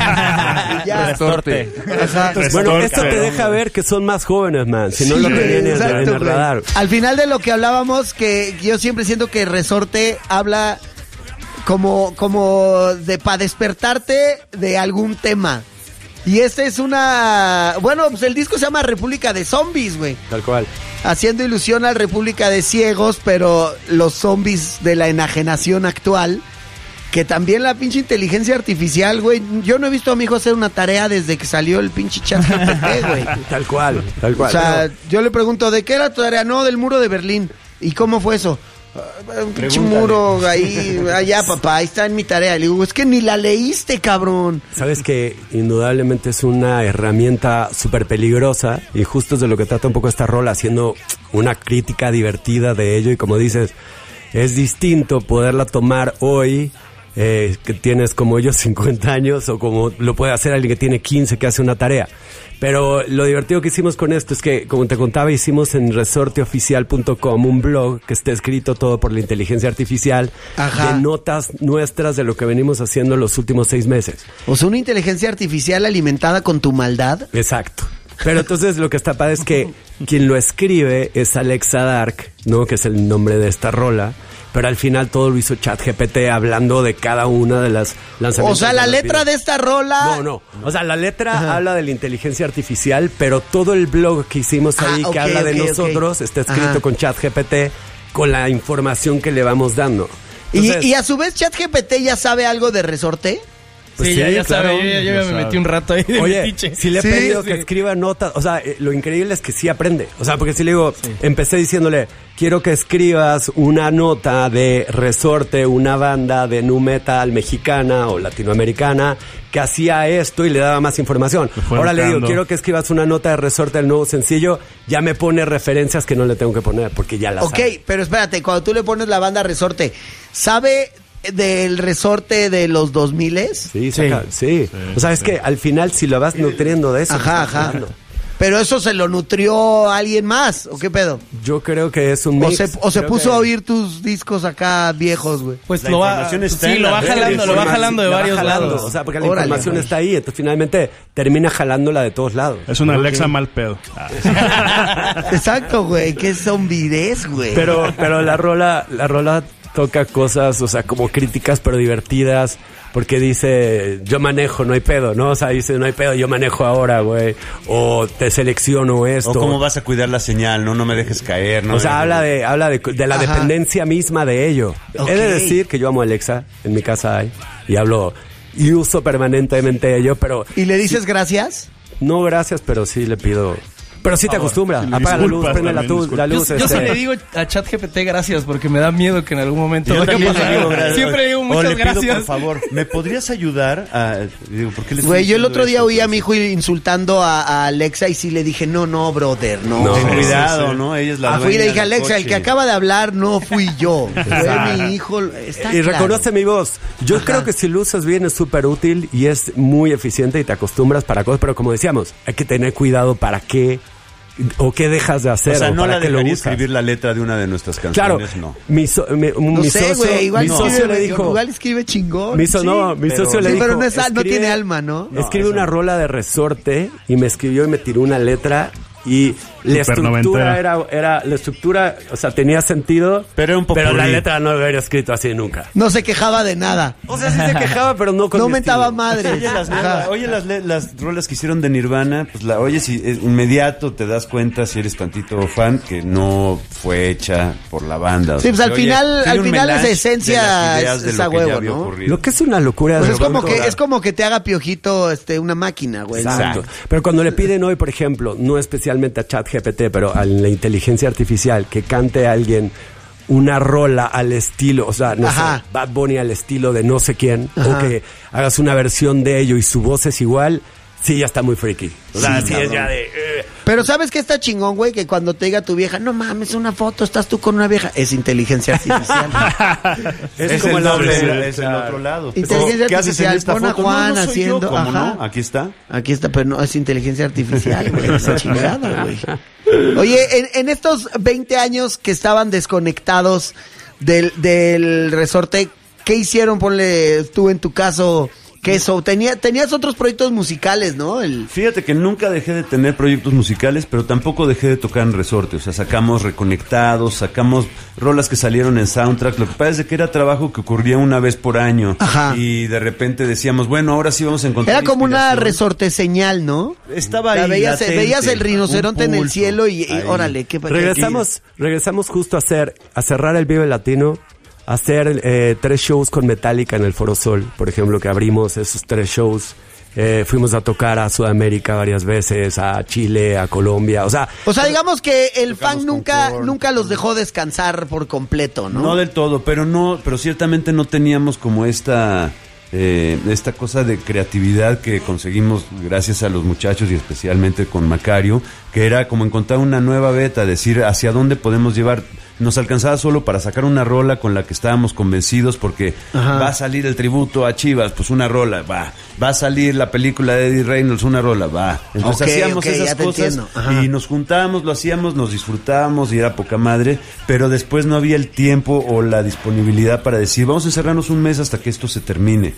Resorte. Bueno, esto te deja ver que son más jóvenes, man. Si no lo tenían en el radar. Al final de lo que hablábamos, que yo siempre siento que Resorte habla como de para despertarte de algún tema. Y este es bueno, pues el disco se llama República de Zombies, güey. Tal cual. Haciendo ilusión a República de Ciegos, pero los zombies de la enajenación actual. Que también la pinche inteligencia artificial, güey. Yo no he visto a mi hijo hacer una tarea desde que salió el pinche ChatGPT, güey. Tal cual. O sea, yo le pregunto, ¿de qué era tu tarea? No, del muro de Berlín. ¿Y cómo fue eso? Un pinche muro ahí, allá, papá, ahí está en mi tarea. Le digo, es que ni la leíste, cabrón. Sabes que indudablemente es una herramienta súper peligrosa y justo es de lo que trata un poco esta rola, haciendo una crítica divertida de ello. Y como dices, es distinto poderla tomar hoy, que tienes como yo 50 años, o como lo puede hacer alguien que tiene 15 que hace una tarea. Pero lo divertido que hicimos con esto es que, como te contaba, hicimos en resorteoficial.com un blog que está escrito todo por la inteligencia artificial. Ajá. De notas nuestras de lo que venimos haciendo los últimos 6 meses. O sea, una inteligencia artificial alimentada con tu maldad. Exacto. Pero entonces lo que está padre es que quien lo escribe es Alexa Dark, ¿no? Que es el nombre de esta rola. Pero al final todo lo hizo ChatGPT hablando de cada una de las lanzamientos. O sea, la letra de esta rola... No. O sea, la letra habla de la inteligencia artificial, pero todo el blog que hicimos ahí que habla de nosotros está escrito con ChatGPT, con la información que le vamos dando. Entonces, ¿Y a su vez ChatGPT ya sabe algo de Resorte? Pues sí, ya claro, sabe, yo me metí un rato ahí de metiche. Si le he pedido que escriba notas, o sea, lo increíble es que sí aprende. O sea, porque si le digo, empecé diciéndole, quiero que escribas una nota de Resorte, una banda de nu metal mexicana o latinoamericana que hacía esto, y le daba más información. Ahora le digo, quiero que escribas una nota de Resorte del nuevo sencillo, ya me pone referencias que no le tengo que poner porque ya las sabe. Ok, pero espérate, cuando tú le pones la banda Resorte, ¿sabe del Resorte de los 2000s? Sí. O sea, es que al final si lo vas nutriendo de eso. Ajá. Pero eso se lo nutrió alguien más, ¿o qué pedo? Yo creo que es un mix. O se puso a oír tus discos acá viejos, güey. Pues lo va jalando de varios lados. O sea, porque la información está ahí, entonces finalmente termina jalándola de todos lados. Es una Alexa mal pedo. Exacto, güey, qué zombidez, güey. Pero la rola toca cosas, o sea, como críticas pero divertidas, porque dice, yo manejo, no hay pedo, ¿no? O sea, dice, no hay pedo, yo manejo ahora, güey, o te selecciono esto. O cómo vas a cuidar la señal, no me dejes caer, ¿no? O sea, habla de la dependencia misma de ello. Okay. He de decir que yo amo a Alexa, en mi casa hay, y uso permanentemente ello, pero... ¿Y le dices gracias? No gracias, pero sí le pido... Pero sí te acostumbra. Apaga la luz, prende la luz. Yo sí le digo a ChatGPT gracias porque me da miedo que en algún momento vaya a pasar. Siempre digo muchas gracias. Por favor, ¿me podrías ayudar a...? ¿Por qué le Güey, yo el otro día oí a mi hijo insultando a Alexa y sí le dije, no, brother, no. Ten cuidado, ¿no? Ella es la fui y le dije, dueña del Alexa, el coche. que acaba de hablar no fui yo. Fue mi hijo. Está Y claro. reconoce mi voz. Yo creo que si lo usas bien es súper útil y es muy eficiente y te acostumbras para cosas, pero como decíamos, hay que tener cuidado para qué o qué dejas de hacer. O sea, no para la qué lo dejaría usas. escribir la letra de una de nuestras Claro, canciones, no. mi No sé, socio, güey, igual mi escribe, socio le dijo, igual escribe chingón. mi socio le Sí, dijo, pero no, no escribe- tiene alma, ¿no? escribe una rola de Resorte y me escribió y me tiró una letra y la Súper estructura noventera. era la estructura, o sea, tenía sentido, Pero era un pero la popurrí. letra no lo hubiera escrito así nunca. No se quejaba de nada. O sea, sí se quejaba, pero no con No mi mentaba estilo. madres. Oye, las rolas que hicieron de Nirvana, pues la oyes y inmediato te das cuenta, si eres tantito fan, que no fue hecha por la banda. O Sí, pues sea, al oye, final tiene un esa melange esencia de las ideas es de lo a que ya huevo, había ¿no? ocurrido. Lo que es una locura. Pues de es como que te haga piojito una máquina, güey. Exacto. Pero cuando le piden hoy, por ejemplo, no especialmente a ChatGPT, pero a la inteligencia artificial, que cante a alguien una rola al estilo, o sea, no Ajá. sé, Bad Bunny al estilo de no sé quién, Ajá. o que hagas una versión de ello y su voz es igual, sí, ya está muy freaky. O sea, sí es ya de... Pero ¿sabes qué está chingón, güey? Que cuando te diga tu vieja, no mames, una foto, estás tú con una vieja. Es inteligencia artificial. Es como el la doble, otra. es el otro lado. Inteligencia ¿Qué haces en artificial, esta pon a foto? Juan No soy yo, haciendo, ¿cómo ajá. no? Aquí está. Aquí está, pero no, es inteligencia artificial, güey. Esa chingada, güey. Oye, en estos 20 años que estaban desconectados del resorte, ¿qué hicieron? Ponle tú en tu caso... Que eso, tenías otros proyectos musicales, ¿no? Fíjate que nunca dejé de tener proyectos musicales, pero tampoco dejé de tocar en Resorte. O sea, sacamos Reconectados, sacamos rolas que salieron en soundtrack. Lo que pasa es que era trabajo que ocurría una vez por año. Ajá. Y de repente decíamos, bueno, ahora sí vamos a encontrar Era como una inspiración. resorte señal, ¿no? Estaba O sea, ahí veías latente, el rinoceronte un en el pulso, cielo y ahí. órale, qué Regresamos justo a cerrar el Vive Latino, a hacer 3 shows con Metallica en el Foro Sol, por ejemplo, que abrimos esos 3 shows. Fuimos a tocar a Sudamérica varias veces, a Chile, a Colombia, o sea, digamos que el fan nunca los dejó descansar por completo, ¿no? No del todo, pero ciertamente no teníamos como esta cosa de creatividad que conseguimos gracias a los muchachos y especialmente con Macario, que era como encontrar una nueva beta, decir hacia dónde podemos llevar. Nos alcanzaba solo para sacar una rola con la que estábamos convencidos porque Ajá. va a salir el tributo a Chivas, pues una rola, va a salir la película de Eddie Reynolds, una rola, va. Entonces hacíamos ya esas te cosas entiendo. Ajá. y nos juntábamos, lo hacíamos, nos disfrutábamos y era poca madre, pero después no había el tiempo o la disponibilidad para decir, vamos a encerrarnos un mes hasta que esto se termine.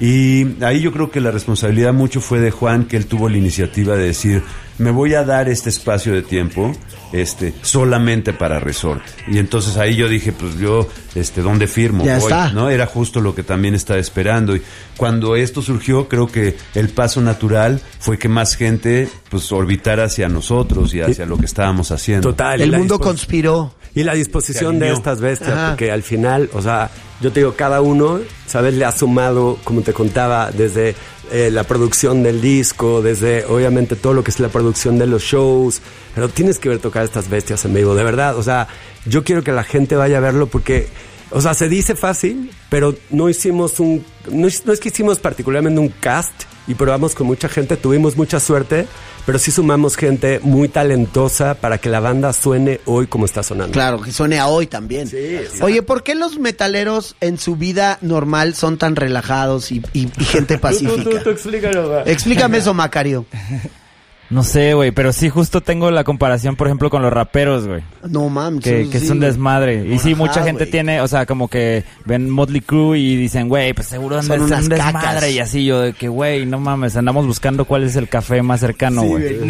Y ahí yo creo que la responsabilidad mucho fue de Juan, que él tuvo la iniciativa de decir, me voy a dar este espacio de tiempo, solamente para Resorte. Y entonces ahí yo dije, pues yo, ¿dónde firmo? Ya Voy, está. ¿no? Era justo lo que también estaba esperando. Y cuando esto surgió, creo que el paso natural fue que más gente, pues, orbitara hacia nosotros y hacia lo que estábamos haciendo. total. El mundo conspiró. Y la disposición Se de alineó. estas bestias, Ajá. porque al final, o sea, yo te digo, cada uno, ¿sabes? Le ha sumado, como te contaba, desde la producción del disco, desde obviamente todo lo que es la producción de los shows, pero tienes que ver tocar estas bestias en vivo, de verdad. O sea, yo quiero que la gente vaya a verlo porque, o sea, se dice fácil, pero no hicimos no es que hicimos particularmente un cast y probamos con mucha gente, tuvimos mucha suerte, pero sí sumamos gente muy talentosa para que la banda suene hoy como está sonando. Claro, que suene a hoy también. Oye, ¿por qué los metaleros en su vida normal son tan relajados y gente pacífica? Tú explícalo, va. Explícame eso, Macario. No sé, güey, pero sí justo tengo la comparación, por ejemplo, con los raperos, güey. No mames. Que sí, es un güey. desmadre. Y sí, Ajá, mucha gente güey. tiene, o sea, como que ven Motley Crue y dicen, güey, pues seguro Son andan unas un desmadre. cacas. Y así yo de que, güey, no mames, andamos buscando cuál es el café más cercano, güey.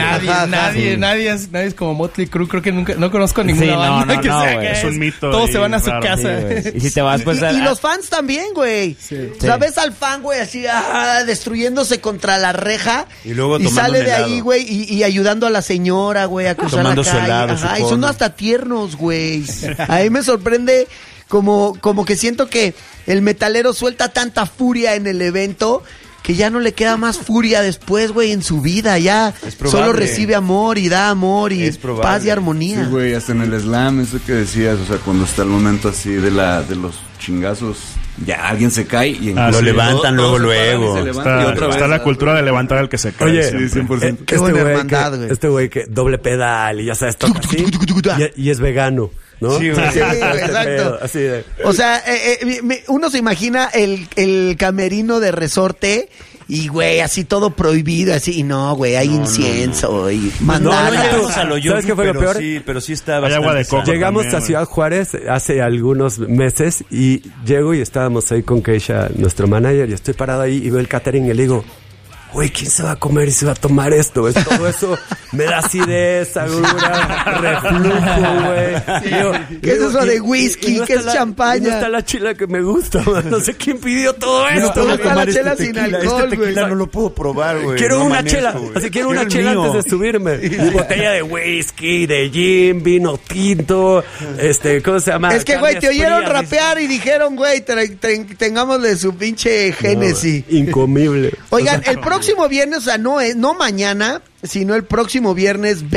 Nadie es como Motley Crue. Creo que no conozco ninguna Sí, no, banda no, que no, sea güey. que Es un mito Todos y se van a su raro. casa. Sí, güey. Y si te vas, pues... Y los fans también, güey. O sea, ves al fan, güey, así destruyéndose contra la reja. Y luego tomando sale un de helado. ahí, güey, y ayudando a la señora, güey, a cruzar Tomando la su calle. helado, Ajá, su y son cono. hasta tiernos, güey. A mí me sorprende como que siento que el metalero suelta tanta furia en el evento que ya no le queda más furia después, güey, en su vida. Ya solo recibe amor y da amor y paz y armonía. Sí, güey, hasta en el slam, eso que decías, o sea, cuando está el momento así de los chingazos, ya alguien se cae y lo levantan luego. Está la cultura de levantar al que se cae. Oye, sí, 100%. Qué buena hermandad, güey. Este güey que doble pedal y ya sabes, toca así y es vegano, ¿no? Sí, güey, exacto. Pedo, así de... O sea, uno se imagina el camerino de Resorte y, güey, así todo prohibido, así. Y no, güey, hay incienso y mandalas. ¿Sabes qué fue lo peor? Pero sí está Hay agua de coco. Llegamos también, a Ciudad Juárez hace algunos meses y llego y estábamos ahí con Keisha, nuestro manager, y estoy parado ahí y veo el catering y le digo, güey, ¿quién se va a comer y se va a tomar esto? Todo eso me da acidez, agruras, reflujo, güey. ¿Qué es eso de whisky? ¿Qué es champaña? No está la chela que me gusta, man. No sé quién pidió todo esto. No está la chela sin alcohol, güey. No lo puedo probar, güey. Quiero una chela. Así quiero una chela antes de subirme. Botella de whisky, de gin, vino tinto, ¿cómo se llama? Es que, güey, te oyeron rapear y dijeron, güey, tengámosle su pinche Génesis. Incomible. Oigan, el próximo viernes, o sea, no mañana, sino el próximo viernes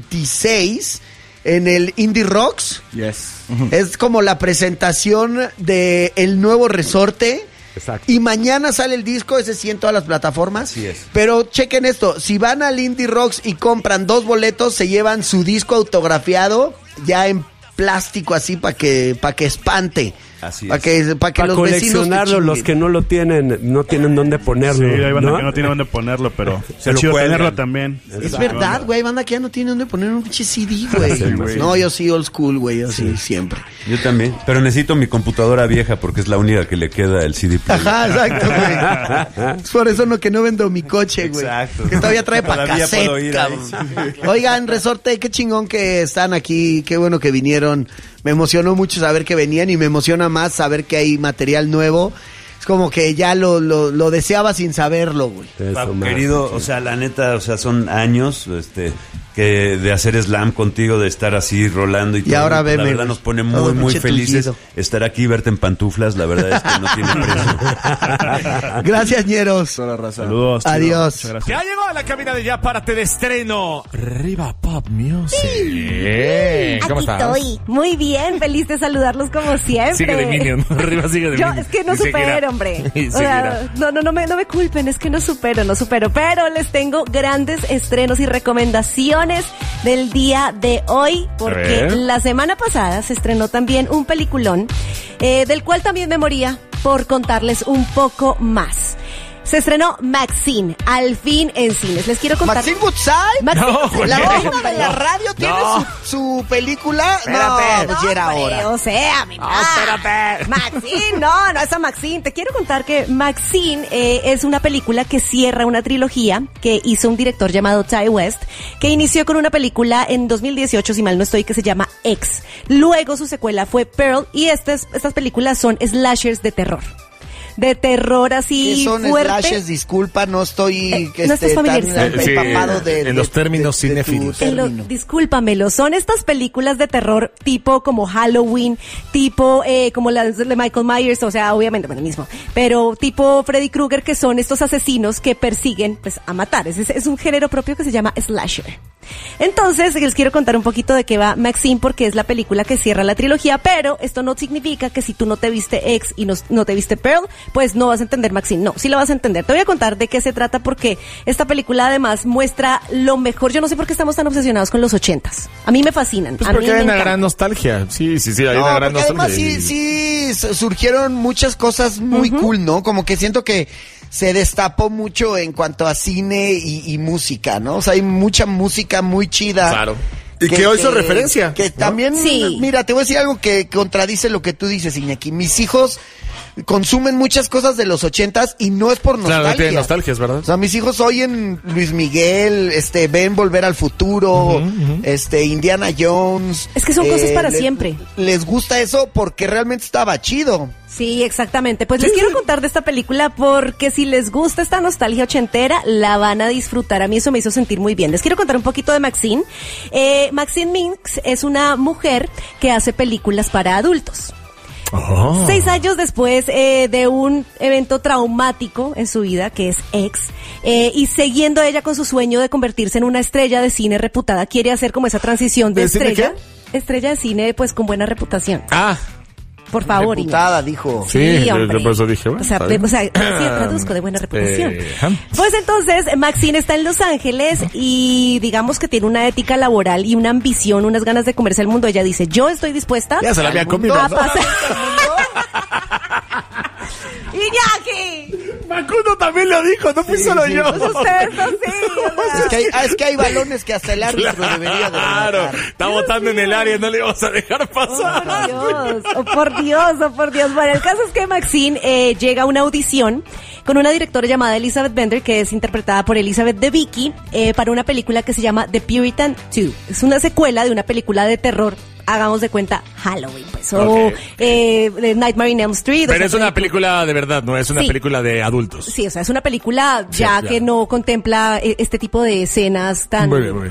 26 en el Indie Rocks. Yes. Es como la presentación de el nuevo Resorte. Exacto. Y mañana sale el disco, ese sí en todas las plataformas. Así es. Pero chequen esto, si van al Indie Rocks y compran 2 boletos, se llevan su disco autografiado ya en plástico así para que espante. Así Para que los vecinos coleccionarlo, los que no lo tienen, no tienen dónde ponerlo. Sí, hay banda ¿no? que no tiene dónde ponerlo, pero Se es lo chido cuelgan. tenerlo también. Es verdad, güey, banda que ya no tiene dónde poner un pinche CD, güey. No, yo sí old school, güey, yo sí siempre. Yo también. Pero necesito mi computadora vieja porque es la única que le queda el CD player. Ajá, exacto, güey. Es por eso que no vendo mi coche, güey. Exacto. Que todavía trae para Todavía puedo cassette, ir ahí, cabrón. Oigan, Resorte, qué chingón que están aquí, qué bueno que vinieron. Me emocionó mucho saber que venían y me emociona más saber que hay material nuevo. Es como que ya lo deseaba sin saberlo, güey. Querido, o sea, la neta, o sea, son años, que de hacer slam contigo, de estar así rolando y todo. Ahora veme, la verdad güey. nos pone Todo muy pinche felices tullido. estar aquí, verte en pantuflas, la verdad es que no tiene precio. Gracias, ñeros. Saludos. chido. Adiós. Muchas gracias. Ya llegó a la cabina de Ya Párate de estreno Riva Pop Music. ¿Cómo Aquí estás? estoy. Muy bien, feliz de saludarlos como siempre. Sigue de Minion. Riva sigue de Yo, Minion. es que no Y seguirá. supero, hombre. Y O sea, seguirá. no me culpen, es que no supero. Pero les tengo grandes estrenos y recomendaciones del día de hoy, A porque ver. la semana pasada se estrenó también un peliculón, del cual también me moría por contarles un poco más. Se estrenó Maxine, al fin en cines. Les quiero contar. ¿Maxine Woodside? No, güey. La reina de la radio tiene su película. Espérate. No, ya era hombre, hora. O sea, mi espérate. Maxine, no, esa Maxine. Te quiero contar que Maxine es una película que cierra una trilogía que hizo un director llamado Ty West, que inició con una película en 2018, si mal no estoy, que se llama X. Luego su secuela fue Pearl y estas películas son slashers de terror. De terror así ¿Qué son fuerte. slashes? Disculpa, no estoy no estás tan familiarizado. Sí, empapado en los términos de tu cinéfilos. término. Discúlpamelo, son estas películas de terror tipo como Halloween, tipo como las de Michael Myers, o sea, obviamente, bueno, mismo, pero tipo Freddy Krueger, que son estos asesinos que persiguen, pues, a matar. Es un género propio que se llama slasher. Entonces, les quiero contar un poquito de qué va Maxine, porque es la película que cierra la trilogía, pero esto no significa que si tú no te viste X y no te viste Pearl, pues no vas a entender Maxine. No, sí la vas a entender. Te voy a contar de qué se trata, porque esta película además muestra lo mejor. Yo no sé por qué estamos tan obsesionados con los 80s. A mí me fascinan. Pues a mí porque me hay una encantan. gran nostalgia. Sí, hay una gran porque nostalgia. además sí surgieron muchas cosas muy cool, ¿no? Como que siento que se destapó mucho en cuanto a cine y música, ¿no? O sea, hay mucha música muy chida. Claro. Y que hoy hizo referencia, Que ¿no? también, Sí. mira, te voy a decir algo que contradice lo que tú dices, Iñaki. Mis hijos consumen muchas cosas de los 80s y no es por nostalgia. Claro, no tiene nostalgias, ¿verdad? O sea, mis hijos oyen Luis Miguel, ven Volver al Futuro, Indiana Jones. Es que son cosas para les- siempre. Les gusta eso porque realmente estaba chido. Sí, exactamente. Pues les quiero contar de esta película porque si les gusta esta nostalgia ochentera, la van a disfrutar. A mí eso me hizo sentir muy bien. Les quiero contar un poquito de Maxine. Maxine Minx es una mujer que hace películas para adultos. Oh. 6 años después de un evento traumático en su vida, que es X, y siguiendo ella con su sueño de convertirse en una estrella de cine reputada, quiere hacer como esa transición de estrella. Estrella de cine, pues con buena reputación. Por favor, reputada, dijo. Sí, hombre. por eso dije, bueno, sí, traduzco de buena reputación. Pues entonces, Maxine está en Los Ángeles y digamos que tiene una ética laboral y una ambición, unas ganas de comerse el mundo. Ella dice, yo estoy dispuesta ya se la había comido, a ¿no? pasar... ¡Iñaki! Macuno también lo dijo, no fui solo yo. Pues ustedes no, sí. Es que hay balones que hasta el árbitro debería de Claro, está votando en el área, no le vamos a dejar pasar. Oh, por Dios. Bueno, el caso es que Maxine llega a una audición con una directora llamada Elizabeth Bender, que es interpretada por Elizabeth Debicki, para una película que se llama The Puritan 2. Es una secuela de una película de terror, hagamos de cuenta, Halloween, pues, o Nightmare on Elm Street. Pero es una película de verdad, no es una película de adultos. Sí, o sea, es una película ya que no contempla este tipo de escenas tan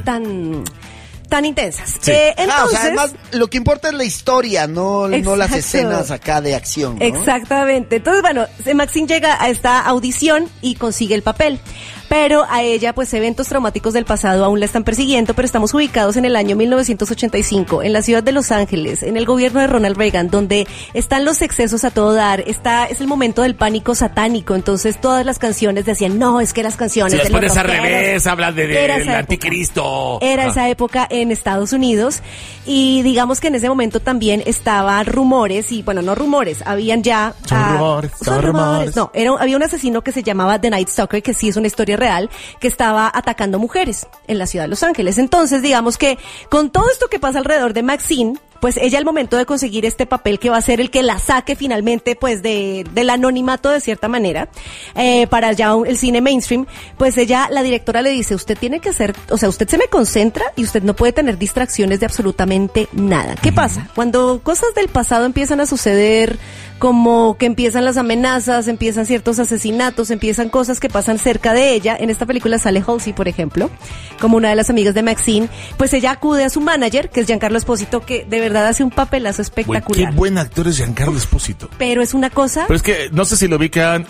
intensas. Sí. Entonces, o sea, además, lo que importa es la historia, no las escenas acá de acción, ¿no? Exactamente. Entonces, bueno, Maxine llega a esta audición y consigue el papel. Pero a ella, pues, eventos traumáticos del pasado aún la están persiguiendo, pero estamos ubicados en el año 1985, en la ciudad de Los Ángeles, en el gobierno de Ronald Reagan, donde están los excesos a todo dar. Es el momento del pánico satánico, entonces todas las canciones decían, no, es que las canciones... Si las pones al revés, hablan del anticristo. Era esa época en Estados Unidos, y digamos que en ese momento también estaban rumores, y bueno, no rumores, habían ya... Son rumores. No, había un asesino que se llamaba The Night Stalker, que sí es una historia real, que estaba atacando mujeres en la ciudad de Los Ángeles. Entonces, digamos que con todo esto que pasa alrededor de Maxine, pues ella al momento de conseguir este papel que va a ser el que la saque finalmente pues del anonimato de cierta manera, para ya el cine mainstream, pues la directora le dice, usted tiene que hacer, o sea, usted se me concentra y usted no puede tener distracciones de absolutamente nada. ¿Qué pasa? Cuando cosas del pasado empiezan a suceder, como que empiezan las amenazas, empiezan ciertos asesinatos, empiezan cosas que pasan cerca de ella. En esta película sale Halsey, por ejemplo, como una de las amigas de Maxine. Pues ella acude a su manager, que es Giancarlo Esposito, que de verdad hace un papelazo espectacular. Qué buen actor es Giancarlo Esposito. Pero es una cosa... Pero es que, no sé si lo ubican,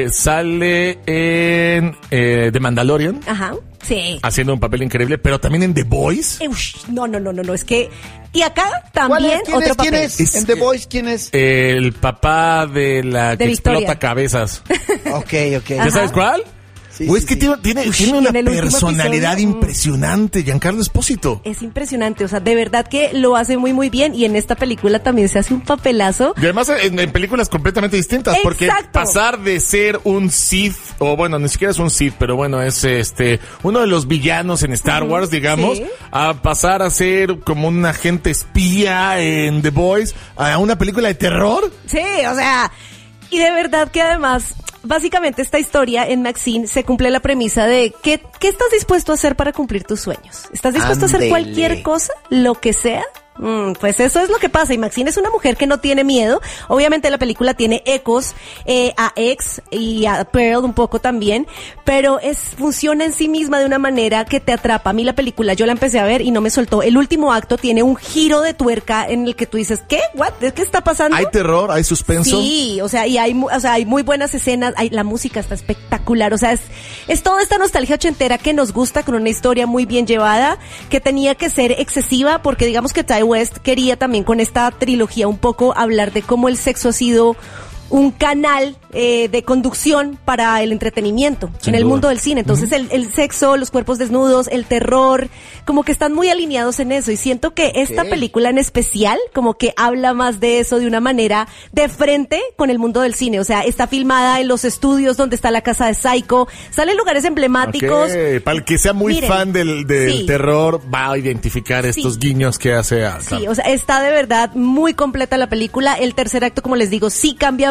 sale en The Mandalorian. Ajá, sí. Haciendo un papel increíble, pero también en The Boys. No, es que... Y acá también otro papel. ¿Quién es? ¿En The Voice quién es? El papá de la que Victoria. explota cabezas. Ok. ¿Ya sabes cuál? Sí, es que tiene una personalidad impresionante, Giancarlo Esposito. Es impresionante, o sea, de verdad que lo hace muy, muy bien, y en esta película también se hace un papelazo. Y además en películas completamente distintas, porque pasar de ser un Sith, o bueno, ni siquiera es un Sith, pero bueno, es uno de los villanos en Star Wars, digamos, a pasar a ser como un agente espía en The Boys, a una película de terror. Sí, o sea, y de verdad que además... Básicamente esta historia en Maxine se cumple la premisa de ¿qué estás dispuesto a hacer para cumplir tus sueños? ¿Estás dispuesto a hacer cualquier cosa, lo que sea? Pues eso es lo que pasa, y Maxine es una mujer que no tiene miedo. Obviamente la película tiene ecos a X y a Pearl un poco también, pero funciona en sí misma de una manera que te atrapa. A mí la película, yo la empecé a ver y no me soltó. El último acto tiene un giro de tuerca en el que tú dices, ¿qué? ¿Qué está pasando? ¿Hay terror? ¿Hay suspenso? Sí, o sea, y hay muy buenas escenas, la música está espectacular, o sea, es toda esta nostalgia ochentera que nos gusta, con una historia muy bien llevada, que tenía que ser excesiva, porque digamos que Ty West quería también con esta trilogía un poco hablar de cómo el sexo ha sido un canal de conducción para el entretenimiento en el mundo del cine. Entonces el sexo, los cuerpos desnudos, el terror, como que están muy alineados en eso, y siento que esta película en especial como que habla más de eso de una manera de frente con el mundo del cine. O sea, está filmada en los estudios donde está la casa de Psycho, sale en lugares emblemáticos. Para el que sea muy fan del terror va a identificar estos guiños que hace Sí, o sea, está de verdad muy completa la película. El tercer acto, como les digo, sí cambia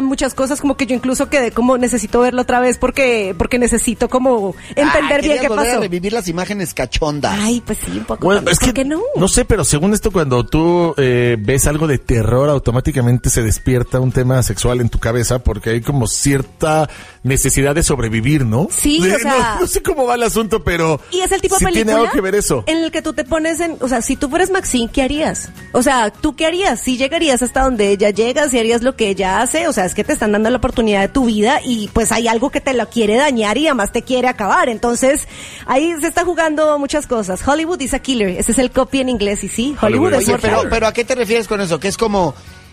pasan muchas cosas, como que yo incluso quedé como necesito verlo otra vez porque necesito como entender bien qué pasó. Revivir las imágenes cachondas. Ay, pues sí, un poco. Bueno, es que no sé, pero según esto, cuando tú ves algo de terror, automáticamente se despierta un tema sexual en tu cabeza porque hay como cierta necesidad de sobrevivir, ¿no? Sí, o sea... No sé cómo va el asunto, pero... Y es el tipo de sí película tiene algo que ver eso. En el que tú te pones o sea, si tú fueras Maxine, ¿qué harías? O sea, ¿tú qué harías? Si llegarías hasta donde ella llega, si harías lo que ella hace, o sea, es que te están dando la oportunidad de tu vida y pues hay algo que te lo quiere dañar y además te quiere acabar. Entonces, ahí se está jugando muchas cosas. Hollywood is a killer. Ese es el copy en inglés y sí, Hollywood es mortal. Pero ¿a qué te refieres con eso? Que es como...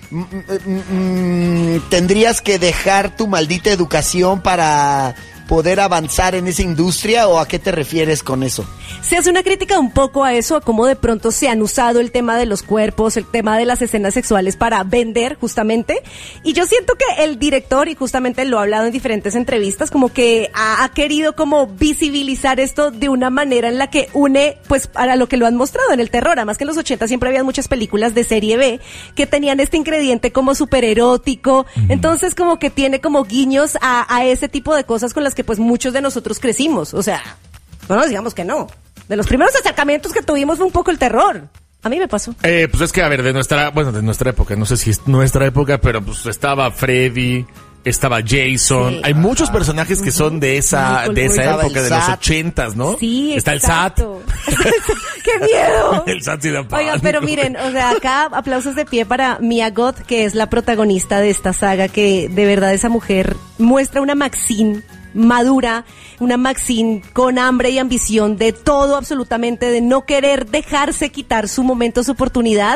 ¿tendrías que dejar tu maldita educación para poder avanzar en esa industria o a qué te refieres con eso? Se hace una crítica un poco a eso, a cómo de pronto se han usado el tema de los cuerpos, el tema de las escenas sexuales para vender justamente, y yo siento que el director, y justamente lo ha hablado en diferentes entrevistas, como que ha querido como visibilizar esto de una manera en la que une pues para lo que lo han mostrado en el terror, además que en los 80 siempre había muchas películas de serie B que tenían este ingrediente como súper erótico, entonces como que tiene como guiños a ese tipo de cosas con las que pues muchos de nosotros crecimos, o sea, no nos digamos que no. De los primeros acercamientos que tuvimos fue un poco el terror. A mí me pasó. Pues es que, a ver, de nuestra época, no sé si es nuestra época, pero pues estaba Freddy, estaba Jason. Sí. Hay muchos personajes que son de esa época, de los 80s, ¿no? Sí, está exacto. El SAT. ¡Qué miedo! El SAT sí da pánico. Oigan, pero miren, o sea, acá aplausos de pie para Mia Goth, que es la protagonista de esta saga, que de verdad esa mujer muestra una Maxine madura, una Maxine con hambre y ambición de todo absolutamente, de no querer dejarse quitar su momento, su oportunidad,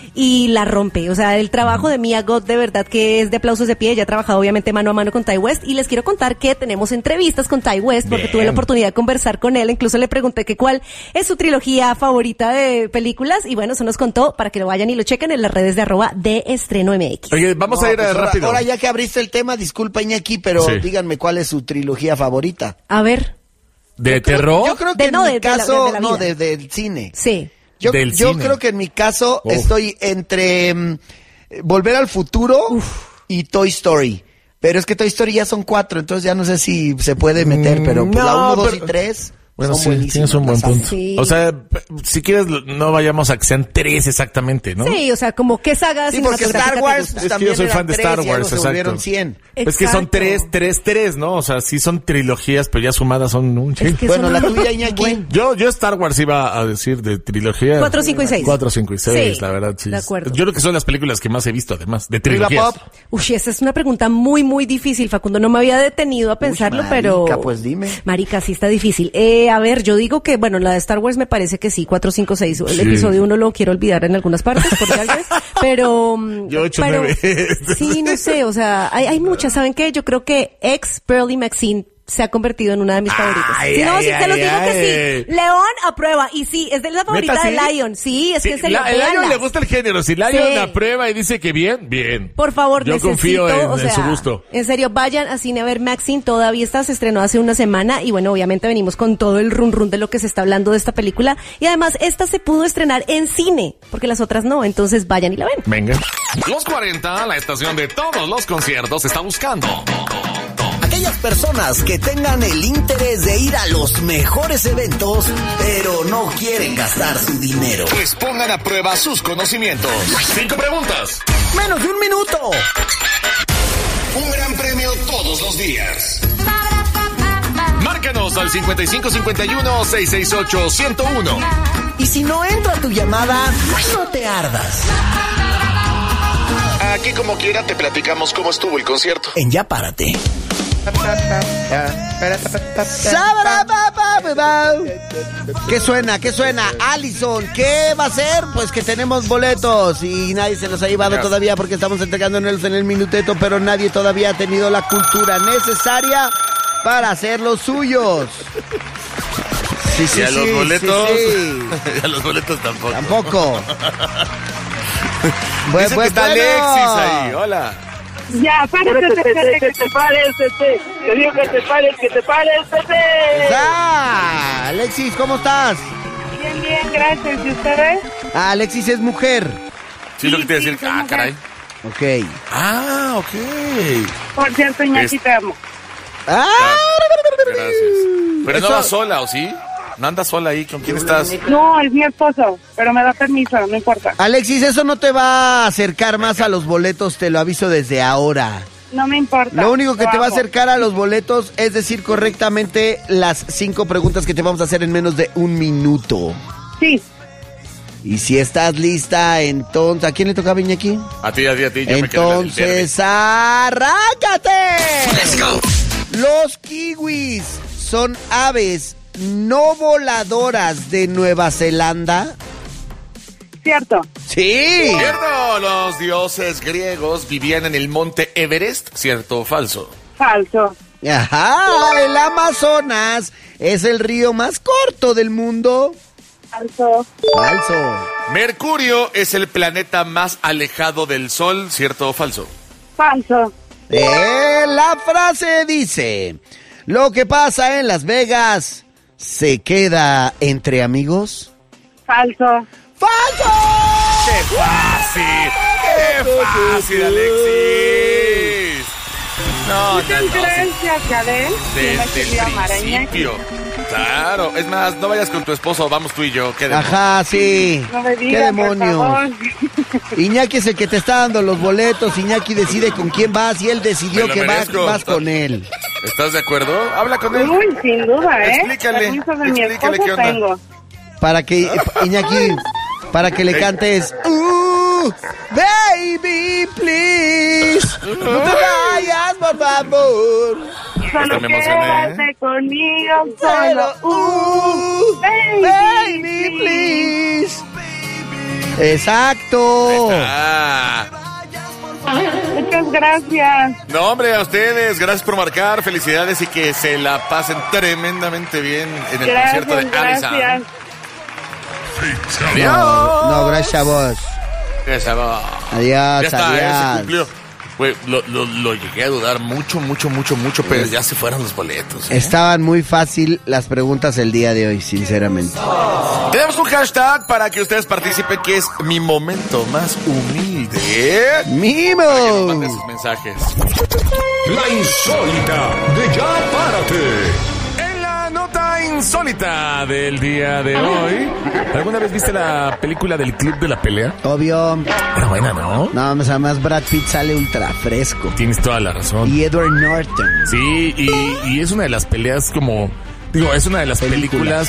y la rompe. O sea, el trabajo de Mia Goth de verdad que es de aplausos de pie. Ella ha trabajado obviamente mano a mano con Ty West, y les quiero contar que tenemos entrevistas con Ty West porque tuve la oportunidad de conversar con él. Incluso le pregunté que cuál es su trilogía favorita de películas, y bueno, eso nos contó para que lo vayan y lo chequen en las redes de @deestreno.mx. Oye, vamos a ir rápido. Ahora ya que abriste el tema, disculpa Iñaki, pero díganme cuál es su trilogía favorita. A ver. ¿De terror? Yo creo que en mi caso, del cine. Sí. Yo creo que en mi caso estoy entre Volver al Futuro y Toy Story. Pero es que Toy Story ya son 4, entonces ya no sé si se puede meter, pero pues la 1, 2 y 3... Bueno, sí, tienes un buen punto. Sí. O sea, si quieres, no vayamos a que sean 3 exactamente, ¿no? Sí, o sea, como qué sagas cinematográficas Star Wars, te es que yo soy fan de Star Wars, exacto. 100. Es que son 3, ¿no? O sea, sí son trilogías, pero ya sumadas son un chingo. Bueno, la tuya, Iñaki. Yo Star Wars iba a decir de trilogía. 4, 5 y 6. 4, 5 y 6, la verdad, sí. De acuerdo. Yo creo que son las películas que más he visto, además, de trilogías. Uy, esa es una pregunta muy, muy difícil, Facundo. No me había detenido a pensarlo, pero... Marica, pues dime. Marica, sí está difícil. A ver, yo digo que, bueno, la de Star Wars me parece que sí, 4, 5, 6. El episodio 1 lo quiero olvidar en algunas partes, por tal vez, pero... Yo 8, 9. Sí, no sé, o sea, hay muchas, ¿saben qué? Yo creo que Pearly Maxine se ha convertido en una de mis favoritas. Si no, si se los digo que sí. León aprueba. Y sí, es de la favorita de Lion. Sí, es que en serio, el Lion le gusta el género. Si Lion aprueba y dice que bien. Por favor, yo confío en su gusto. En serio, vayan a cine a ver Maxine. Todavía se estrenó hace una semana. Y bueno, obviamente venimos con todo el run de lo que se está hablando de esta película. Y además, esta se pudo estrenar en cine, porque las otras no. Entonces vayan y la ven. Venga. Los 40, la estación de todos los conciertos, está buscando aquellas personas que tengan el interés de ir a los mejores eventos, pero no quieren gastar su dinero. Pues pongan a prueba sus conocimientos. 5 preguntas. Menos de un minuto. Un gran premio todos los días. Márcanos al 5551-668-1001. Y si no entra tu llamada, no te ardas. Aquí como quiera te platicamos cómo estuvo el concierto. En Ya Párate. ¿Qué suena? Allison, ¿qué va a ser? Pues que tenemos boletos y nadie se los ha llevado todavía porque estamos entregándonos en el minuteto, pero nadie todavía ha tenido la cultura necesaria para hacer los suyos. Sí, a los boletos. Sí. A los boletos tampoco. Bueno, está Alexis ahí. Hola. Ya, párate, que te pares, te digo que te pares. Alexis, ¿cómo estás? Bien, gracias. ¿Y ustedes? Alexis es mujer. Sí, lo que te iba a decir. Caray. Ok. Ah, ok. Por cierto, Iñaki, te amo. ¡Ah! Gracias. Pero no vas sola, ¿o sí? ¿No andas sola ahí? ¿Con quién estás? No, es mi esposo, pero me da permiso, no importa. Alexis, eso no te va a acercar más a los boletos, te lo aviso desde ahora. No me importa. Lo único que Lo te va a amo. acercar a los boletos es decir correctamente las 5 preguntas que te vamos a hacer en menos de 1 minuto. Sí. Y si estás lista, entonces... ¿A quién le tocaba, Iñaki? A ti. Yo me quedé en el Entonces, ¡arráncate! ¡Let's go! Los kiwis son aves no voladoras de Nueva Zelanda. Cierto. ¡Sí! Cierto, los dioses griegos vivían en el monte Everest, ¿cierto o falso? Falso. Ajá, el Amazonas es el río más corto del mundo. Falso. Falso. Mercurio es el planeta más alejado del Sol, ¿cierto o falso? Falso. La frase dice, lo que pasa en Las Vegas se queda entre amigos. Falso. ¡Falso! ¡Qué fácil! ¡Qué fácil, Alexis! Muchas gracias, Adel. Desde el principio. Claro, es más, no vayas con tu esposo, vamos tú y yo. ¿Qué demonios? Ajá, sí. No me ¿Qué digas, por demonios? favor. Iñaki es el que te está dando los boletos. Iñaki decide con quién vas y él decidió Me lo que merezco. vas con él. ¿Estás de acuerdo? Habla con él. Uy, sin duda, ¿eh? Explícale, Permiso de mi explícale esposo qué onda. tengo. Para que, Iñaki, para que le cantes. Baby, please. No te vayas, por favor. Solo me emocioné, quédate conmigo, solo. Baby, please. Exacto. Muchas gracias. No, hombre, a ustedes, gracias por marcar, felicidades y que se la pasen tremendamente bien en el concierto de Alisa. Gracias. No, gracias a vos. Esa va. Adiós, Ya está, adiós. se cumplió. Güey, lo llegué a dudar mucho, pero ya se fueron los boletos. Estaban muy fácil las preguntas el día de hoy, sinceramente. Tenemos un hashtag para que ustedes participen, que es mi momento más humilde. ¡Mimo! Para que nos manden sus mensajes. La insólita de Ya Párate. En la nota insólita del día de hoy, ¿alguna vez viste la película del Club de la Pelea? Obvio. Era buena, ¿no? No, además Brad Pitt sale ultra fresco. Tienes toda la razón. Y Edward Norton. Sí, y es una de las peleas es una de las películas,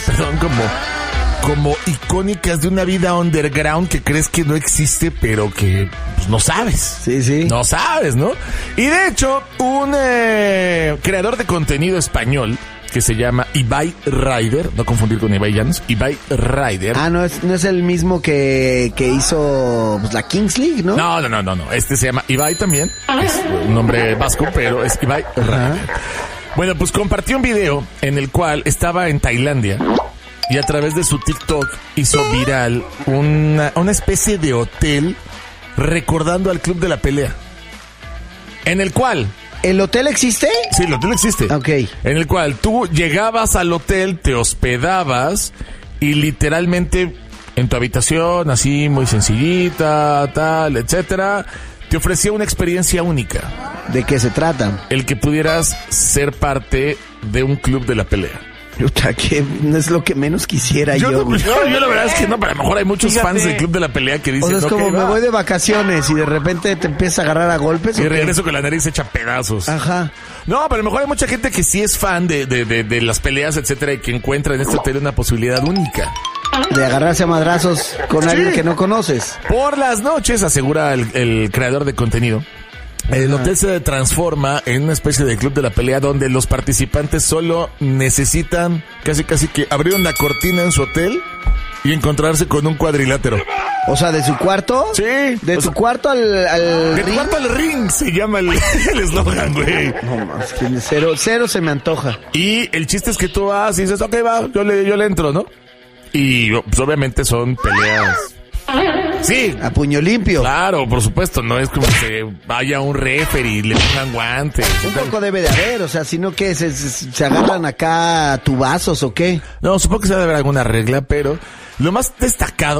como icónicas de una vida underground que crees que no existe, pero que pues, no sabes. Sí, sí. No sabes, ¿no? Y de hecho, un creador de contenido español que se llama Ibai Rider, no confundir con Ibai Llanos, Ibai Rider. Ah, no es el mismo que hizo pues, la Kings League, ¿no? No. Este se llama Ibai también. Es un nombre vasco, pero es Ibai Rider. Bueno, pues compartió un video en el cual estaba en Tailandia y a través de su TikTok hizo viral una especie de hotel recordando al Club de la Pelea. En el cual... ¿El hotel existe? Sí, el hotel existe. Ok. En el cual tú llegabas al hotel, te hospedabas y literalmente en tu habitación, así muy sencillita, tal, etcétera, te ofrecía una experiencia única. ¿De qué se trata? El que pudieras ser parte de un club de la pelea. Puta, que no es lo que menos quisiera yo. Yo la verdad es que no, pero a lo mejor hay muchos fans del Club de la Pelea que dicen... O sea, es "Ok, como me va". voy de vacaciones y de repente te empiezas a agarrar a golpes. Y regreso con la nariz hecha pedazos. Ajá. No, pero a lo mejor hay mucha gente que sí es fan de las peleas, etcétera, y que encuentra en este hotel una posibilidad única. De agarrarse a madrazos con alguien que no conoces. Por las noches, asegura el creador de contenido, el hotel se transforma en una especie de club de la pelea donde los participantes solo necesitan casi que abrir una cortina en su hotel y encontrarse con un cuadrilátero. O sea, ¿de su cuarto? Sí. ¿De tu cuarto al De ring? cuarto al ring se llama el eslogan, güey. No más, que cero se me antoja. Y el chiste es que tú vas y dices, ok, va, yo le entro, ¿no? Y pues, obviamente son peleas... Sí. A puño limpio. Claro, por supuesto, no es como que vaya un referee y le pongan guantes. Un poco debe de haber, o sea, sino que se agarran acá tubazos o qué. No, supongo que se debe haber alguna regla, pero lo más destacado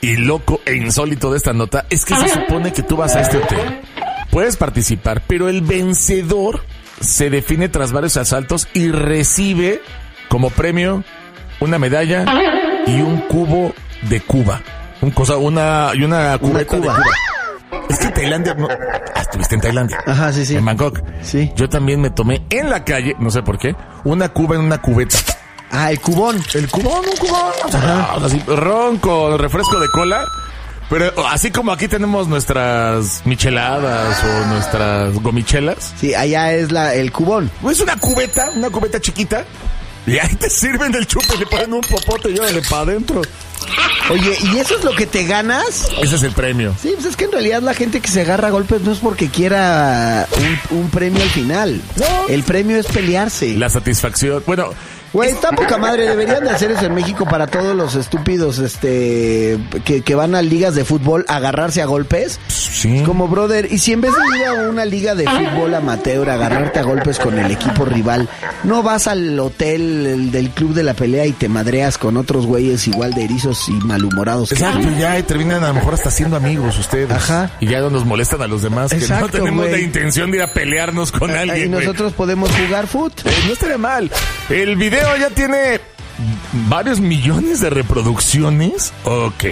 y loco e insólito de esta nota es que se supone que tú vas a este hotel. Puedes participar, pero el vencedor se define tras varios asaltos y recibe como premio una medalla y un cubo de Cuba. Una cubeta de Cuba. Es que Tailandia... No... estuviste en Tailandia. Ajá, sí. En Bangkok. Sí. Yo también me tomé en la calle, no sé por qué, una cuba en una cubeta. El cubón. Un cubón. Ajá. Así, ron con refresco de cola. Pero así como aquí tenemos nuestras micheladas o nuestras gomichelas. Sí, allá es el cubón. Es una cubeta chiquita. Y ahí te sirven el chupe, le ponen un popote y órale para adentro. Oye, ¿y eso es lo que te ganas? Ese es el premio. Sí, pues es que en realidad la gente que se agarra a golpes no es porque quiera un premio al final. No. El premio es pelearse. La satisfacción. Bueno... Güey, está poca madre. Deberían de hacer eso en México para todos los estúpidos que van a ligas de fútbol a agarrarse a golpes. Sí. Como, brother, y si en vez de ir a una liga de fútbol amateur a agarrarte a golpes con el equipo rival, no vas al hotel del club de la pelea y te madreas con otros güeyes igual de erizos y malhumorados. Exacto, ya y terminan a lo mejor hasta siendo amigos ustedes. Ajá. Y ya no nos molestan a los demás. Exacto, que no tenemos güey. la intención de ir a pelearnos con alguien. Y nosotros podemos jugar fut. No estaría mal. El video ya tiene varios millones de reproducciones. Ok.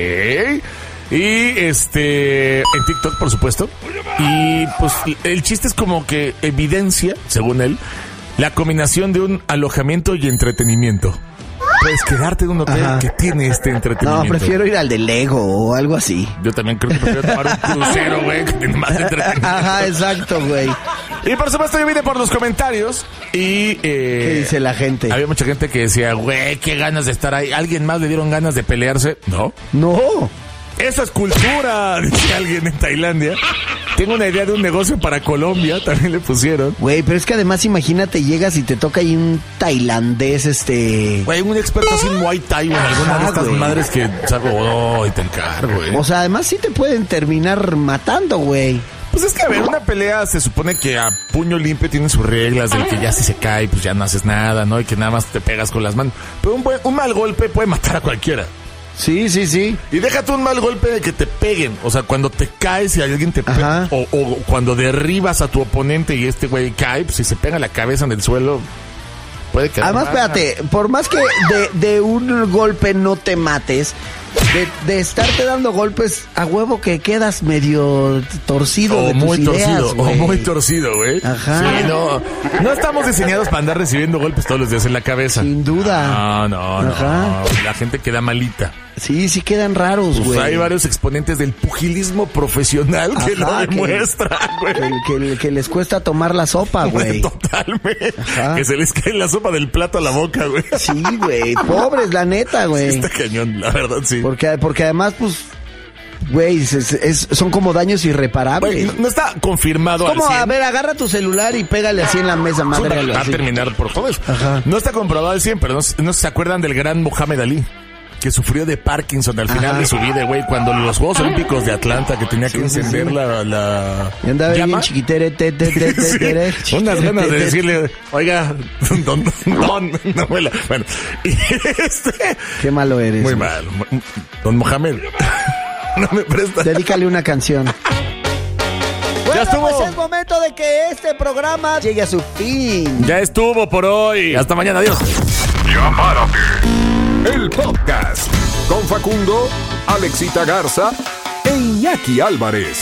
Y en TikTok, por supuesto. Y pues el chiste es como que evidencia, según él, la combinación de un alojamiento y entretenimiento. Puedes quedarte en un hotel que tiene este entretenimiento. No, prefiero ir al de Lego o algo así. Yo también creo que prefiero tomar un crucero, güey, que tiene más entretenimiento. Ajá, exacto, güey. Y por supuesto yo vine por los comentarios y... ¿Qué dice la gente? Había mucha gente que decía, güey, qué ganas de estar ahí. ¿Alguien más le dieron ganas de pelearse? No. Eso es cultura, dice alguien en Tailandia. Tengo una idea de un negocio para Colombia, también le pusieron. Güey, pero es que además imagínate, llegas y te toca ahí un tailandés, Güey, un experto así en Muay Thai o en alguna de estas madres que salgo, y te encargo, güey. O sea, además sí te pueden terminar matando, güey. Pues es que, a ver, una pelea se supone que a puño limpio tiene sus reglas, del que ya si se cae, pues ya no haces nada, ¿no? Y que nada más te pegas con las manos. Pero un mal golpe puede matar a cualquiera. Sí. Y déjate un mal golpe de que te peguen. O sea, cuando te caes y alguien te pega, o cuando derribas a tu oponente y este güey cae, pues si se pega la cabeza en el suelo, puede quedar. Además, espérate, por más que de un golpe no te mates, de estarte dando golpes, a huevo que quedas medio torcido de tus ideas, güey. O muy torcido, güey. Ajá. Sí, no estamos diseñados para andar recibiendo golpes todos los días en la cabeza. Sin duda. No. La gente queda malita. Sí quedan raros, güey. Pues hay varios exponentes del pugilismo profesional que lo demuestran, güey. Que les cuesta tomar la sopa, güey. Totalmente. Ajá. Que se les cae la sopa del plato a la boca, güey. Sí, güey. Pobres, la neta, güey. Sí, está cañón, la verdad, sí. Porque además, pues, güey, son como daños irreparables. Güey, no está confirmado. Como, al 100. A ver, agarra tu celular y pégale así en la mesa, madre. Va a terminar por todo eso. Ajá. No está comprobado al 100, pero no se acuerdan del gran Muhammad Ali, que sufrió de Parkinson al final de su vida, güey, cuando los Juegos Olímpicos de Atlanta, que tenía que encender la y andaba llama. Bien chiquitere, unas ganas de decirle, oiga, don, no abuela. Bueno, y qué malo eres. Muy malo. Don Mohamed, no me presta. Dedícale una canción. Bueno, estuvo. Pues es momento de que este programa llegue a su fin. Ya estuvo por hoy. Hasta mañana, adiós. Ya párate. El podcast con Facundo, Alexita Garza e Iñaki Álvarez.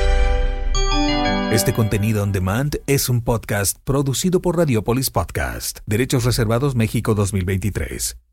Este contenido on demand es un podcast producido por Radiopolis Podcast. Derechos reservados México 2023.